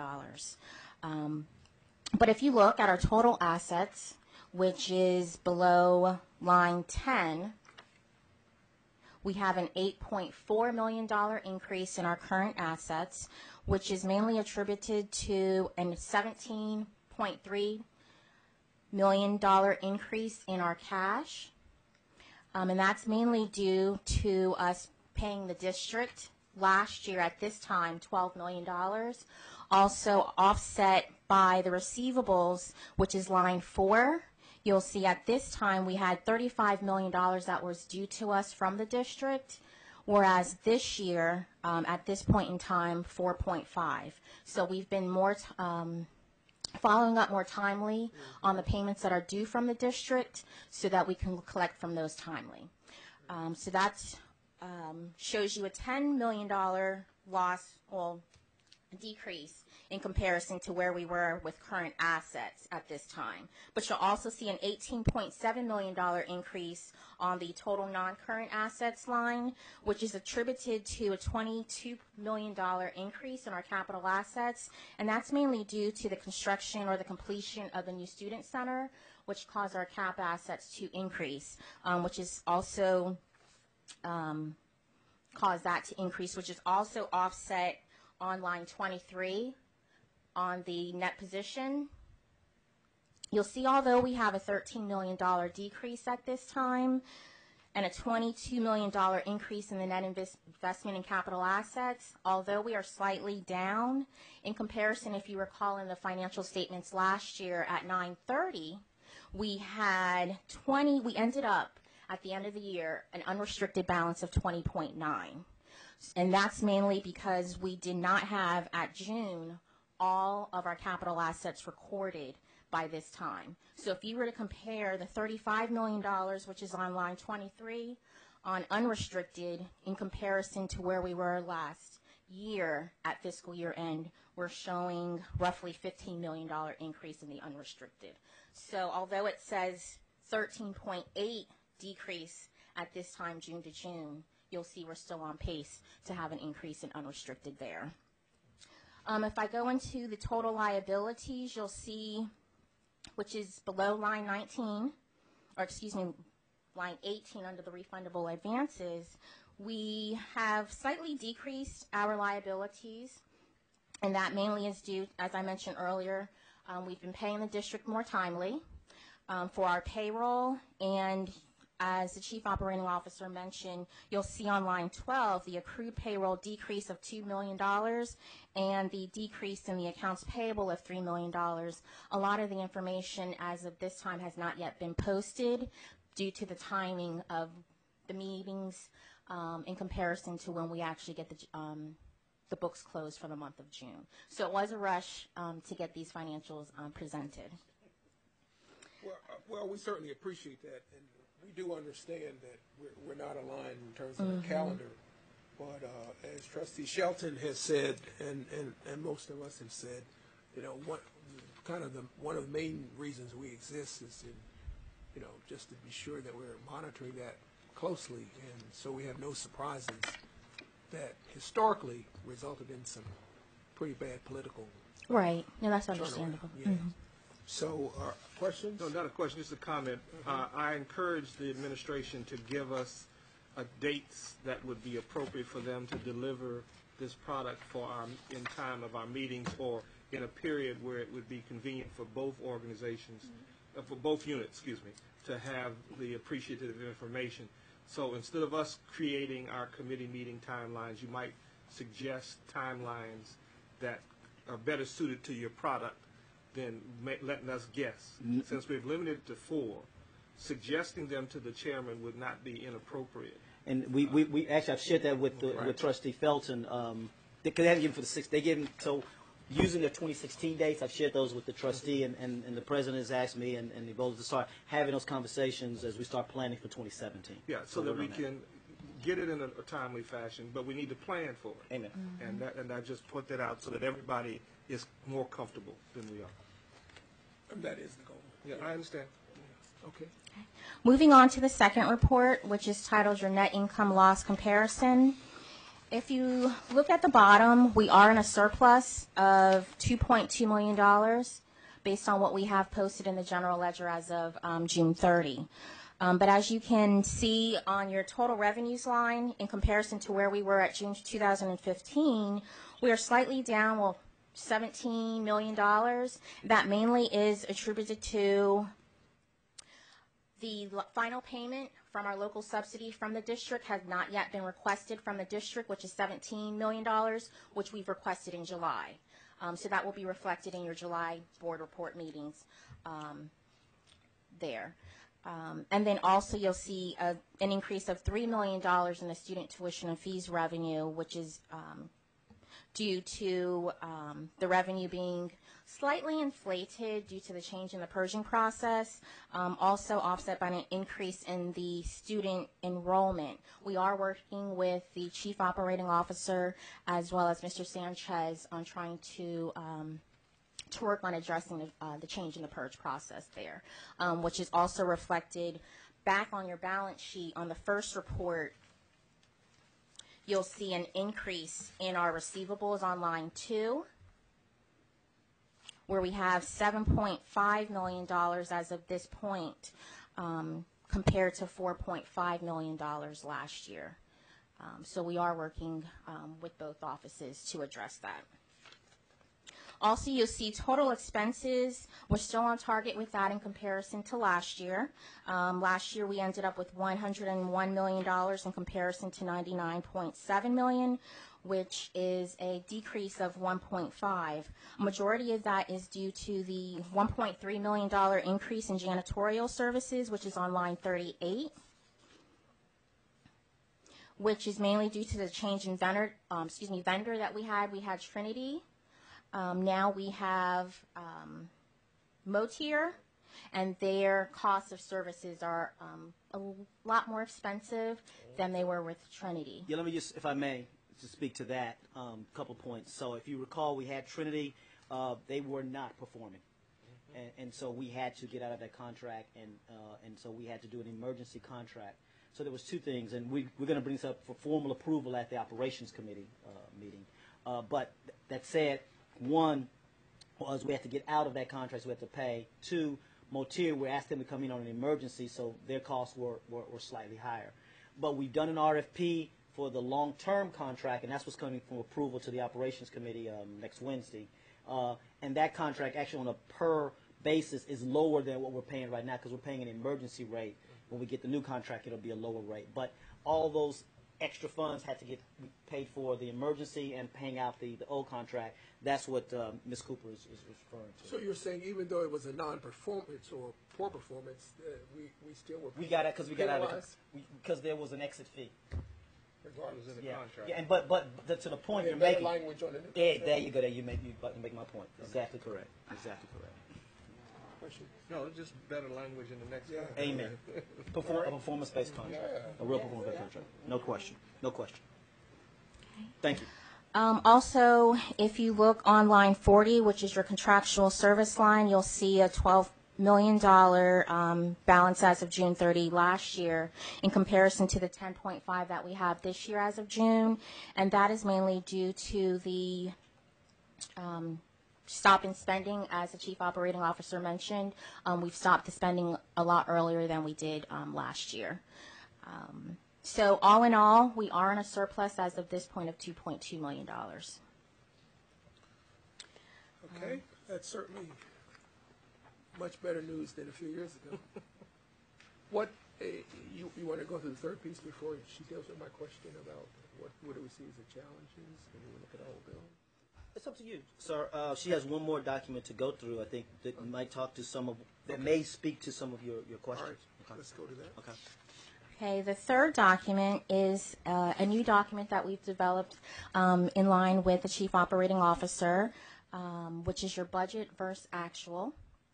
But if you look at our total assets, which is below line 10, we have an $8.4 million increase in our current assets, which is mainly attributed to a $17.3 million increase in our cash. And that's mainly due to us paying the district last year at this time $12 million, also offset by the receivables, which is line 4. You'll see at this time we had $35 million that was due to us from the district, whereas this year, at this point in time, 4.5. So we've been more following up more timely on the payments that are due from the district so that we can collect from those timely. So that shows you a $10 million loss, well, decrease in comparison to where we were with current assets at this time. But you'll also see an $18.7 million increase on the total non-current assets line, which is attributed to a $22 million increase in our capital assets, and that's mainly due to the construction or the completion of the new student center, which caused our cap assets to increase, which is also caused that to increase, which is also offset on line 23 on the net position. You'll see, although we have a $13 million decrease at this time and a $22 million increase in the net investment in capital assets, although we are slightly down in comparison, if you recall in the financial statements last year at 9/30, we ended up at the end of the year an unrestricted balance of 20.9. And that's mainly because we did not have, at June, all of our capital assets recorded by this time. So if you were to compare the $35 million, which is on line 23, on unrestricted in comparison to where we were last year at fiscal year end, we're showing roughly $15 million increase in the unrestricted. So although it says 13.8 decrease at this time, June to June, you'll see we're still on pace to have an increase in unrestricted there. If I go into the total liabilities, you'll see, which is below line 19, or excuse me, line 18 under the refundable advances, we have slightly decreased our liabilities, and that mainly is due, as I mentioned earlier, we've been paying the district more timely for our payroll, and as the Chief Operating Officer mentioned, you'll see on line 12 the accrued payroll decrease of $2 million and the decrease in the accounts payable of $3 million. A lot of the information as of this time has not yet been posted due to the timing of the meetings in comparison to when we actually get the books closed for the month of June. So it was a rush to get these financials presented. Well, we certainly appreciate that, and we do understand that we're not aligned in terms of the calendar. But as Trustee Shelton has said, and most of us have said, you know, one of the main reasons we exist is to, you know, just to be sure that we're monitoring that closely, and so we have no surprises that historically resulted in some pretty bad political. Right. No, that's understandable. Yeah. So, questions? No, not a question, just a comment. I encourage the administration to give us dates that would be appropriate for them to deliver this product in time of our meetings, or in a period where it would be convenient for both organizations, for both units, to have the appreciative information. So instead of us creating our committee meeting timelines, you might suggest timelines that are better suited to your product than letting us guess. Since we've limited it to 4, suggesting them to the chairman would not be inappropriate. And we actually, I've shared that with Trustee Felton, because they had to give him for the 6th. They gave him, so using the 2016 dates, I've shared those with the trustee, and the president has asked me and the goal is to start having those conversations as we start planning for 2017. Yeah, so that we can get it in a timely fashion, but we need to plan for it. Amen. And I just put that out so that everybody is more comfortable than we are. And that is the goal. Yeah, I understand. Okay. Moving on to the second report, which is titled Your Net Income Loss Comparison. If you look at the bottom, we are in a surplus of $2.2 million based on what we have posted in the general ledger as of June 30. But as you can see on your total revenues line, in comparison to where we were at June 2015, we are slightly down, well, $17 million. That mainly is attributed to the final payment from our local subsidy from the district has not yet been requested from the district, which is $17 million, which we've requested in July. So that will be reflected in your July board report meetings there. And then also you'll see an increase of $3 million in the student tuition and fees revenue, which is due to the revenue being slightly inflated due to the change in the purging process, also offset by an increase in the student enrollment. We are working with the Chief Operating Officer as well as Mr. Sanchez on trying to work on addressing the change in the purge process there, which is also reflected back on your balance sheet on the first report. You'll see an increase in our receivables on line 2, where we have $7.5 million as of this point, compared to $4.5 million last year. So we are working with both offices to address that. Also, you'll see total expenses. We're still on target with that in comparison to last year. Last year, we ended up with $101 million in comparison to $99.7 million, which is a decrease of 1.5. A majority of that is due to the $1.3 million increase in janitorial services, which is on line 38, which is mainly due to the change in vendor that we had. We had Trinity. Now we have Motier, and their cost of services are a lot more expensive than they were with Trinity. Yeah, let me just, if I may, just speak to that couple points. So if you recall, we had Trinity. They were not performing. And so we had to get out of that contract, and so we had to do an emergency contract. So there was two things, and we're going to bring this up for formal approval at the Operations Committee meeting. But that said, one was we have to get out of that contract, so we have to pay. Two, Motir, we asked them to come in on an emergency, so their costs were slightly higher. But we've done an RFP for the long-term contract, and that's what's coming from approval to the Operations Committee next Wednesday. And that contract, actually on a per basis, is lower than what we're paying right now because we're paying an emergency rate. When we get the new contract, it'll be a lower rate. But all those extra funds had to get paid for the emergency and paying out the old contract. That's what Ms. Cooper is referring to. So you're saying even though it was a non-performance or poor performance, we still were We got it because we got out of penalized? because there was an exit fee. Regardless. Yeah, and but to the point you're better making. language on the new Yeah, contract. there you go. There you make my point. Exactly correct. Exactly correct. Question? No, just better language in the next. Yeah. Amen. A performance-based contract. A real performance-based contract. No question. No question. Thank you. Also, if you look on line 40, which is your contractual service line, you'll see a $12 million balance as of June 30 last year in comparison to the 10.5 that we have this year as of June. And that is mainly due to the stop in spending, as the Chief Operating Officer mentioned. We've stopped the spending a lot earlier than we did last year. So all in all, we are in a surplus as of this point of $2.2 million. Okay, that's certainly much better news than a few years ago. What you want to go through the third piece before she deals with my question about what do we see as the challenges when we look at the whole bill? It's up to you, sir. She has one more document to go through. I think that might talk to some of that may speak to some of your questions. All right, let's go to that. Okay. Okay, the third document is a new document that we've developed in line with the Chief Operating Officer, which is your budget versus actual.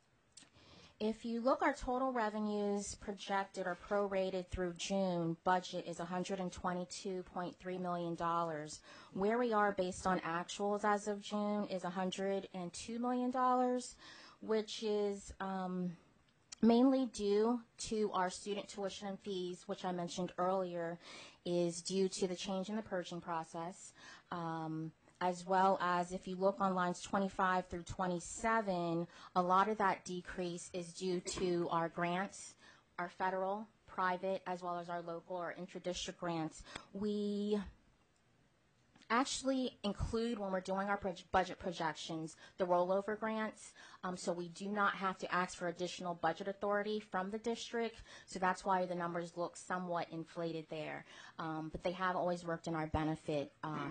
If you look, our total revenues projected or prorated through June budget is $122.3 million. Where we are based on actuals as of June is $102 million, which is mainly due to our student tuition and fees, which I mentioned earlier, is due to the change in the purging process, as well as if you look on lines 25 through 27, a lot of that decrease is due to our grants, our federal, private, as well as our local or intra-district grants. We actually include, when we're doing our budget projections, the rollover grants, so we do not have to ask for additional budget authority from the district, so that's why the numbers look somewhat inflated there. But they have always worked in our benefit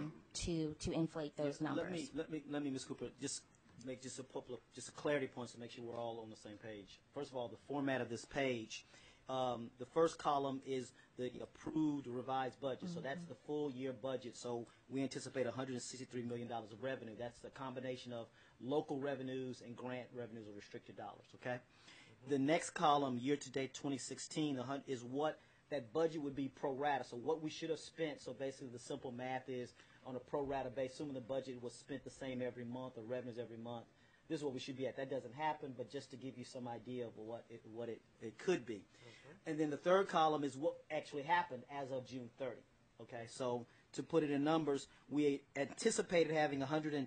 to inflate those numbers. Let me, Ms. Cooper, just make just a clarity points to make sure we're all on the same page. First of all, the format of this page. The first column is the approved revised budget. So that's the full year budget. So we anticipate $163 million of revenue. That's the combination of local revenues and grant revenues or restricted dollars, okay? The next column, year to date 2016, is what that budget would be pro rata. So what we should have spent. So basically the simple math is on a pro rata base, assuming the budget was spent the same every month or revenues every month. This is what we should be at. That doesn't happen, but just to give you some idea of what it could be. And then the third column is what actually happened as of June 30. Okay, so to put it in numbers, we anticipated having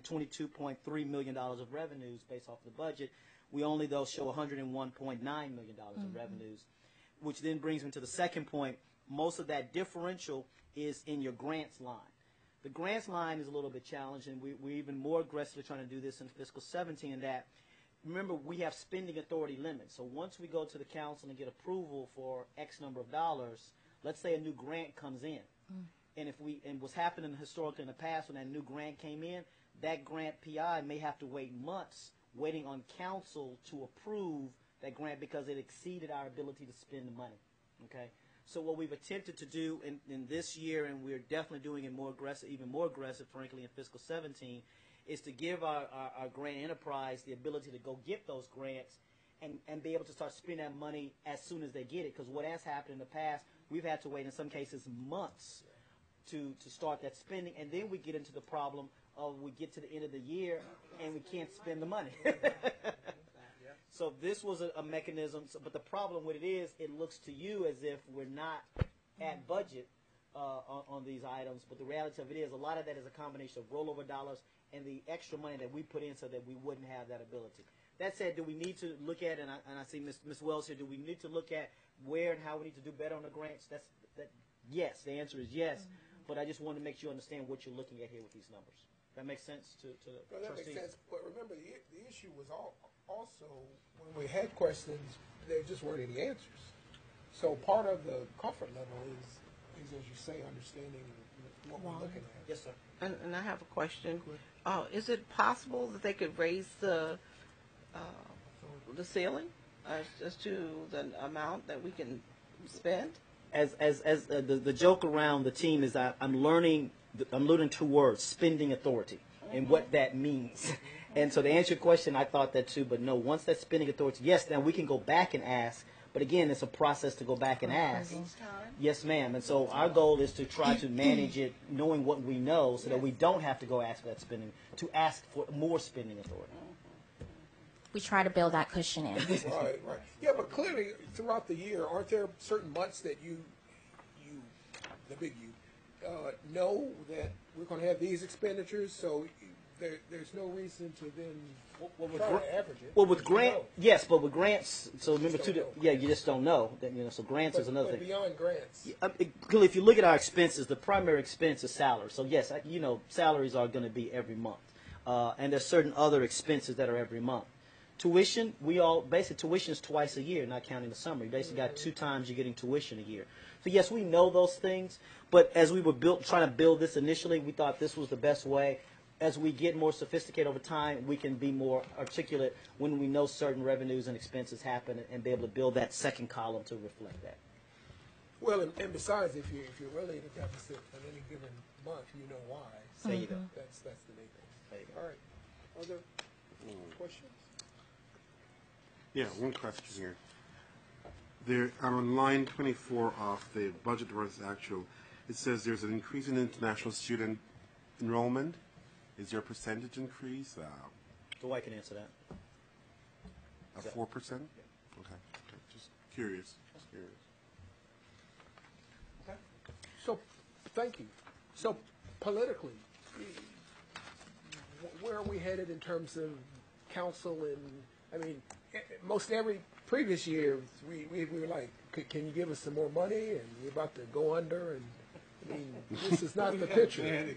$122.3 million of revenues based off the budget. We only, though, show $101.9 million of revenues, which then brings me to the second point. Most of that differential is in your grants line. The grants line is a little bit challenging. We're even more aggressively trying to do this in fiscal 17 in that, remember, we have spending authority limits. So once we go to the council and get approval for X number of dollars, let's say a new grant comes in. And what's happening historically in the past when that new grant came in, that grant PI may have to wait months waiting on council to approve that grant because it exceeded our ability to spend the money. Okay? So what we've attempted to do in this year, and we're definitely doing it more aggressive, even more aggressive, frankly, in fiscal 17, is to give our grant enterprise the ability to go get those grants and be able to start spending that money as soon as they get it. Because what has happened in the past, we've had to wait in some cases months to start that spending, and then we get into the problem of we get to the end of the year and we can't spend the money. So this was a mechanism, but the problem with it is it looks to you as if we're not at budget on these items, but the reality of it is a lot of that is a combination of rollover dollars and the extra money that we put in so that we wouldn't have that ability. That said, do we need to look at, and I see Ms. Wells here, do we need to look at where and how we need to do better on the grants? Yes, the answer is yes, but I just want to make sure you understand what you're looking at here with these numbers. That makes sense to the No, that trustees? makes sense, but remember, the issue was also, when we had questions, there just weren't any answers. So part of the comfort level is as you say, understanding what we're looking at. Yes, sir. And I have a question. Is it possible that they could raise the ceiling as to the amount that we can spend? As the joke around the team is, I'm learning two words: spending authority, and what that means. And so to answer your question, I thought that too, but no. Once that spending authority, yes, now we can go back and ask. But again, it's a process to go back and ask. Yes, ma'am. And so our goal is to try to manage it, knowing what we know, so that we don't have to go ask for that spending, to ask for more spending authority. We try to build that cushion in. Right. Yeah, but clearly throughout the year, aren't there certain months that you, the big you, know that we're going to have these expenditures, so there's no reason to then try to average it. Well, with yes, but with grants, so remember you just don't know. So grants is another but thing. Beyond grants. If you look at our expenses, the primary expense is salary. So yes, salaries are going to be every month, and there's certain other expenses that are every month. Tuition, tuition is twice a year, not counting the summer. You basically got 2 times you're getting tuition a year. So yes, we know those things, but as we were trying to build this initially, we thought this was the best way. As we get more sophisticated over time, we can be more articulate when we know certain revenues and expenses happen, and be able to build that second column to reflect that. Well, and besides, if you're really in a deficit in any given month, you know why. So There you go. That's the main thing. There you go. All right. Other questions? Yeah, one question here. There, on line 24 of the budget versus actual, it says there's an increase in international student enrollment. Is there a percentage increase? So I can answer that. 4%? Okay. Just curious. Okay. So, thank you. So, politically, where are we headed in terms of council? And I mean, most every previous year, we were like, can you give us some more money? And we're about to go under. And I mean, this is not the picture.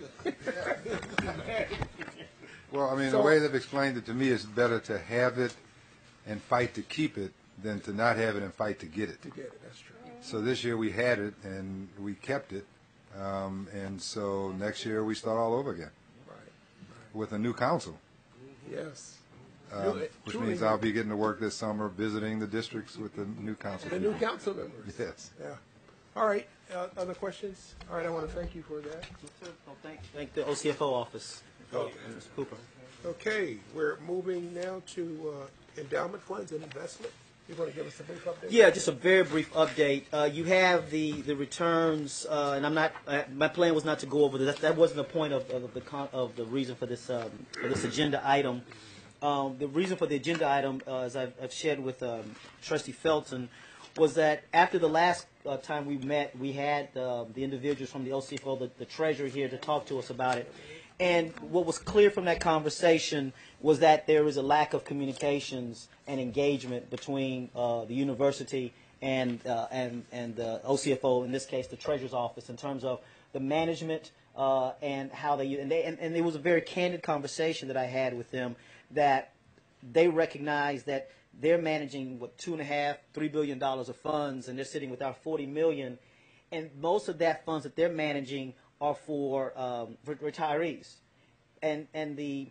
Well, I mean, the way they've explained it to me is better to have it and fight to keep it than to not have it and fight to get it. To get it, that's true. So this year we had it and we kept it, and so next year we start all over again. Right. With a new council. Yes. Which means I'll be getting to work this summer visiting the districts with the new council. The new council members. Yes. Yeah. All right. Other questions? All right. I want to thank you for that. Thank the OCFO office, Mr. Cooper. Okay. We're moving now to endowment funds and investment. You're going to give us a brief update? Yeah, just a very brief update. You have the returns, and I'm not. My plan was not to go over that. That wasn't the point of the reason for this agenda item. The reason for the agenda item, as I've shared with Trustee Felton, was that after the last time we met, we had the individuals from the OCFO, the treasurer here, to talk to us about it. And what was clear from that conversation was that there is a lack of communications and engagement between the university and the OCFO, in this case, the treasurer's office, in terms of the management and how they and it was a very candid conversation that I had with them, that they recognize that they're managing $2.5–3 billion of funds, and they're sitting with our $40 million, and most of that funds that they're managing are for retirees, and the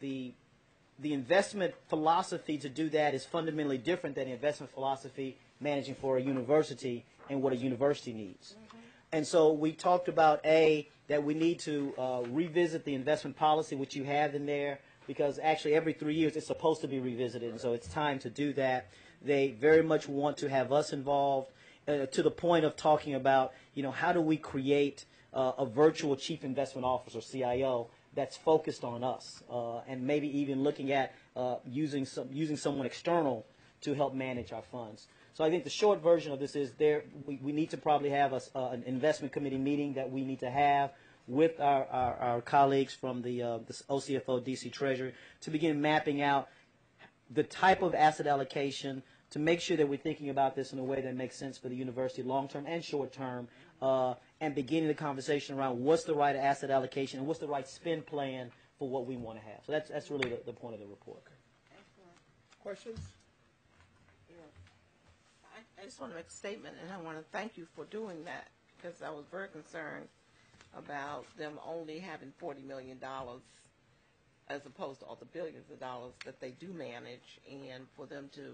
investment philosophy to do that is fundamentally different than the investment philosophy managing for a university and what a university needs. And so we talked about that we need to revisit the investment policy, which you have in there, because actually every 3 years it's supposed to be revisited, and so it's time to do that. They very much want to have us involved, to the point of talking about, how do we create a virtual chief investment officer, CIO, that's focused on us, and maybe even looking at using someone external to help manage our funds. So I think the short version of this is we need to probably have an investment committee meeting that we need to have with our colleagues from the OCFO DC Treasury to begin mapping out the type of asset allocation to make sure that we're thinking about this in a way that makes sense for the university long-term and short-term, and beginning the conversation around what's the right asset allocation and what's the right spend plan for what we want to have. So that's really the point of the report. Questions? I just want to make a statement, and I want to thank you for doing that, because I was very concerned about them only having $40 million as opposed to all the billions of dollars that they do manage, and for them to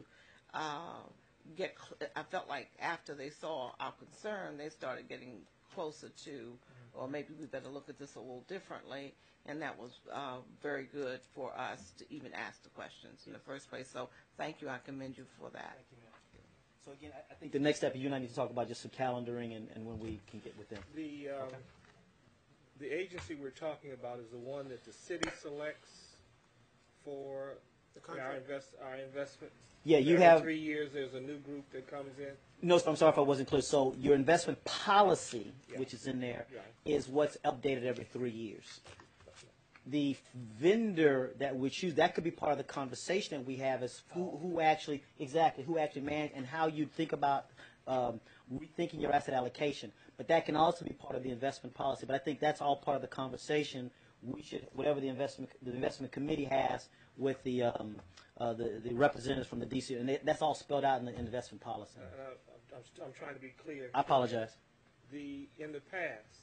I felt like after they saw our concern, they started getting closer to, or maybe we better look at this a little differently, and that was very good for us to even ask the questions in the first place. So thank you, I commend you for that. So again, I think the next step, you and I need to talk about just some calendaring and when we can get with them. The agency we're talking about is the one that the city selects for our investments. Yeah, you Every have 3 years. There's a new group that comes in. No, I'm sorry if I wasn't clear. So your investment policy, which is in there, is what's updated every 3 years. The vendor that we choose, that could be part of the conversation that we have, is who actually manage and how you think about rethinking your asset allocation. But that can also be part of the investment policy. But I think that's all part of the conversation. We should, whatever the investment committee has with the representatives from the DC, and that's all spelled out in the investment policy. I'm trying to be clear. I apologize. In the past,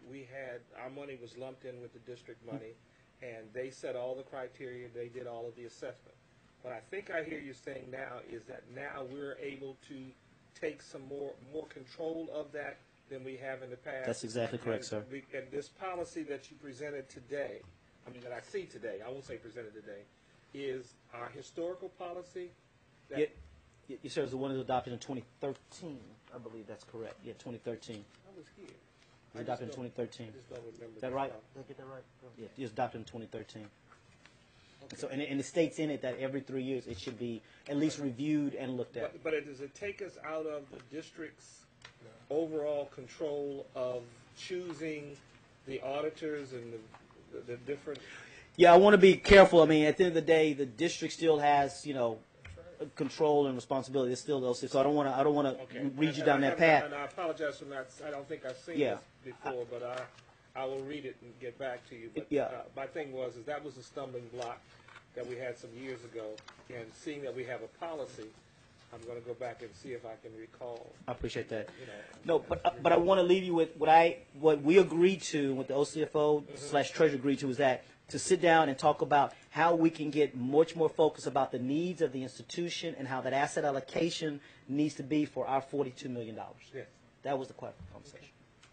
our money was lumped in with the district money, and they set all the criteria. They did all of the assessment. What I think I hear you saying now is that now we're able to take some more control of that than we have in the past. That's exactly correct, sir. And this policy that you presented today, that I see today, I won't say presented today, is our historical policy. Yes, sir. It's the one that was adopted in 2013. I believe that's correct. Yeah, 2013. I was here. It was adopted in 2013. I just don't remember. Is that right? Did I get that right? Yeah, it was adopted in 2013. Okay. So, and it states in it that every 3 years it should be at least reviewed and looked at. But does it take us out of the district's overall control of choosing the auditors and the different? Yeah, I want to be careful. At the end of the day, the district still has, control and responsibility. It's still those. So I don't want to read you down that path. And I apologize for not. I don't think I've seen this before, but I will read it and get back to you. But my thing was that was a stumbling block that we had some years ago, and seeing that we have a policy, I'm going to go back and see if I can recall. I appreciate that. No, but I want to leave you with what we agreed to, what the OCFO / Treasury agreed to, is that to sit down and talk about how we can get much more focused about the needs of the institution and how that asset allocation needs to be for our $42 million. Yes. That was the conversation.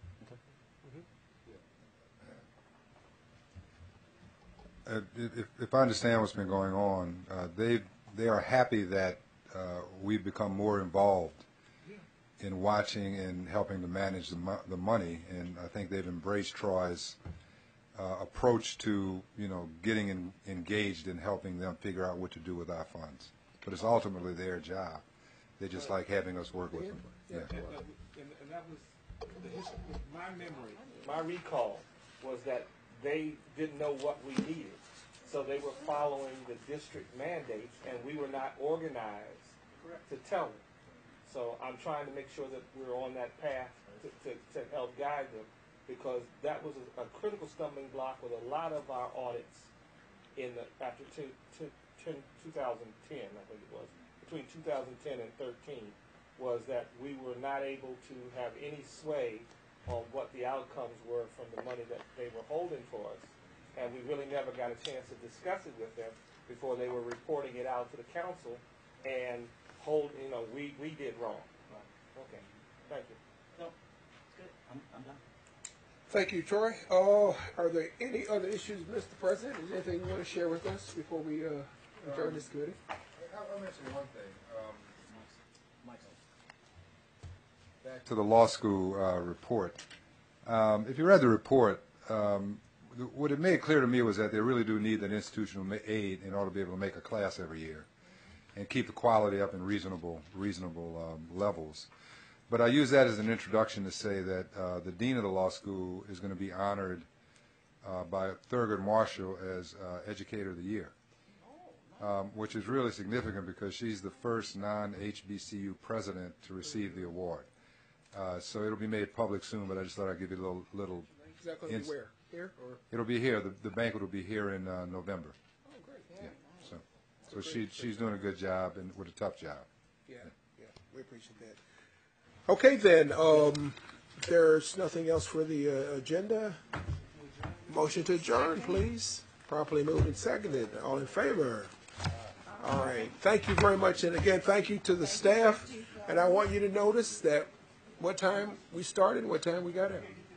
Okay. If I understand what's been going on, they are happy that we've become more involved in watching and helping to manage the money, and I think they've embraced Troy's approach to getting engaged in helping them figure out what to do with our funds. But it's ultimately their job. They just like having us work with them. Yeah. And that was my memory. My recall was that they didn't know what we needed, so they were following the district mandates, and we were not organized to tell them. So I'm trying to make sure that we're on that path to help guide them, because that was a critical stumbling block with a lot of our audits after 2010, I think it was, between 2010 and 13, was that we were not able to have any sway on what the outcomes were from the money that they were holding for us. And we really never got a chance to discuss it with them before they were reporting it out to the council and we did wrong. Okay, thank you. No, it's good. I'm done. Thank you, Troy. Are there any other issues, Mr. President? Is there anything you want to share with us before we adjourn this committee? I'll mention one thing. Back to the law school report. If you read the report, what it made clear to me was that they really do need that institutional aid in order to be able to make a class every year. and keep the quality up in reasonable levels. But I use that as an introduction to say that the dean of the law school is going to be honored by Thurgood Marshall as Educator of the Year, which is really significant because she's the first non-HBCU president to receive the award. So it'll be made public soon, but I just thought I'd give you a little. Is that going to be where? Here? Or? It'll be here. The banquet will be here in November. Oh, great. Yeah. So she's doing a good job and with a tough job. Yeah. We appreciate that. Okay, then. If there's nothing else for the agenda, motion to adjourn, please. Properly moved and seconded. All in favor? All right. Thank you very much. And again, thank you to the staff. And I want you to notice that what time we started and what time we got out.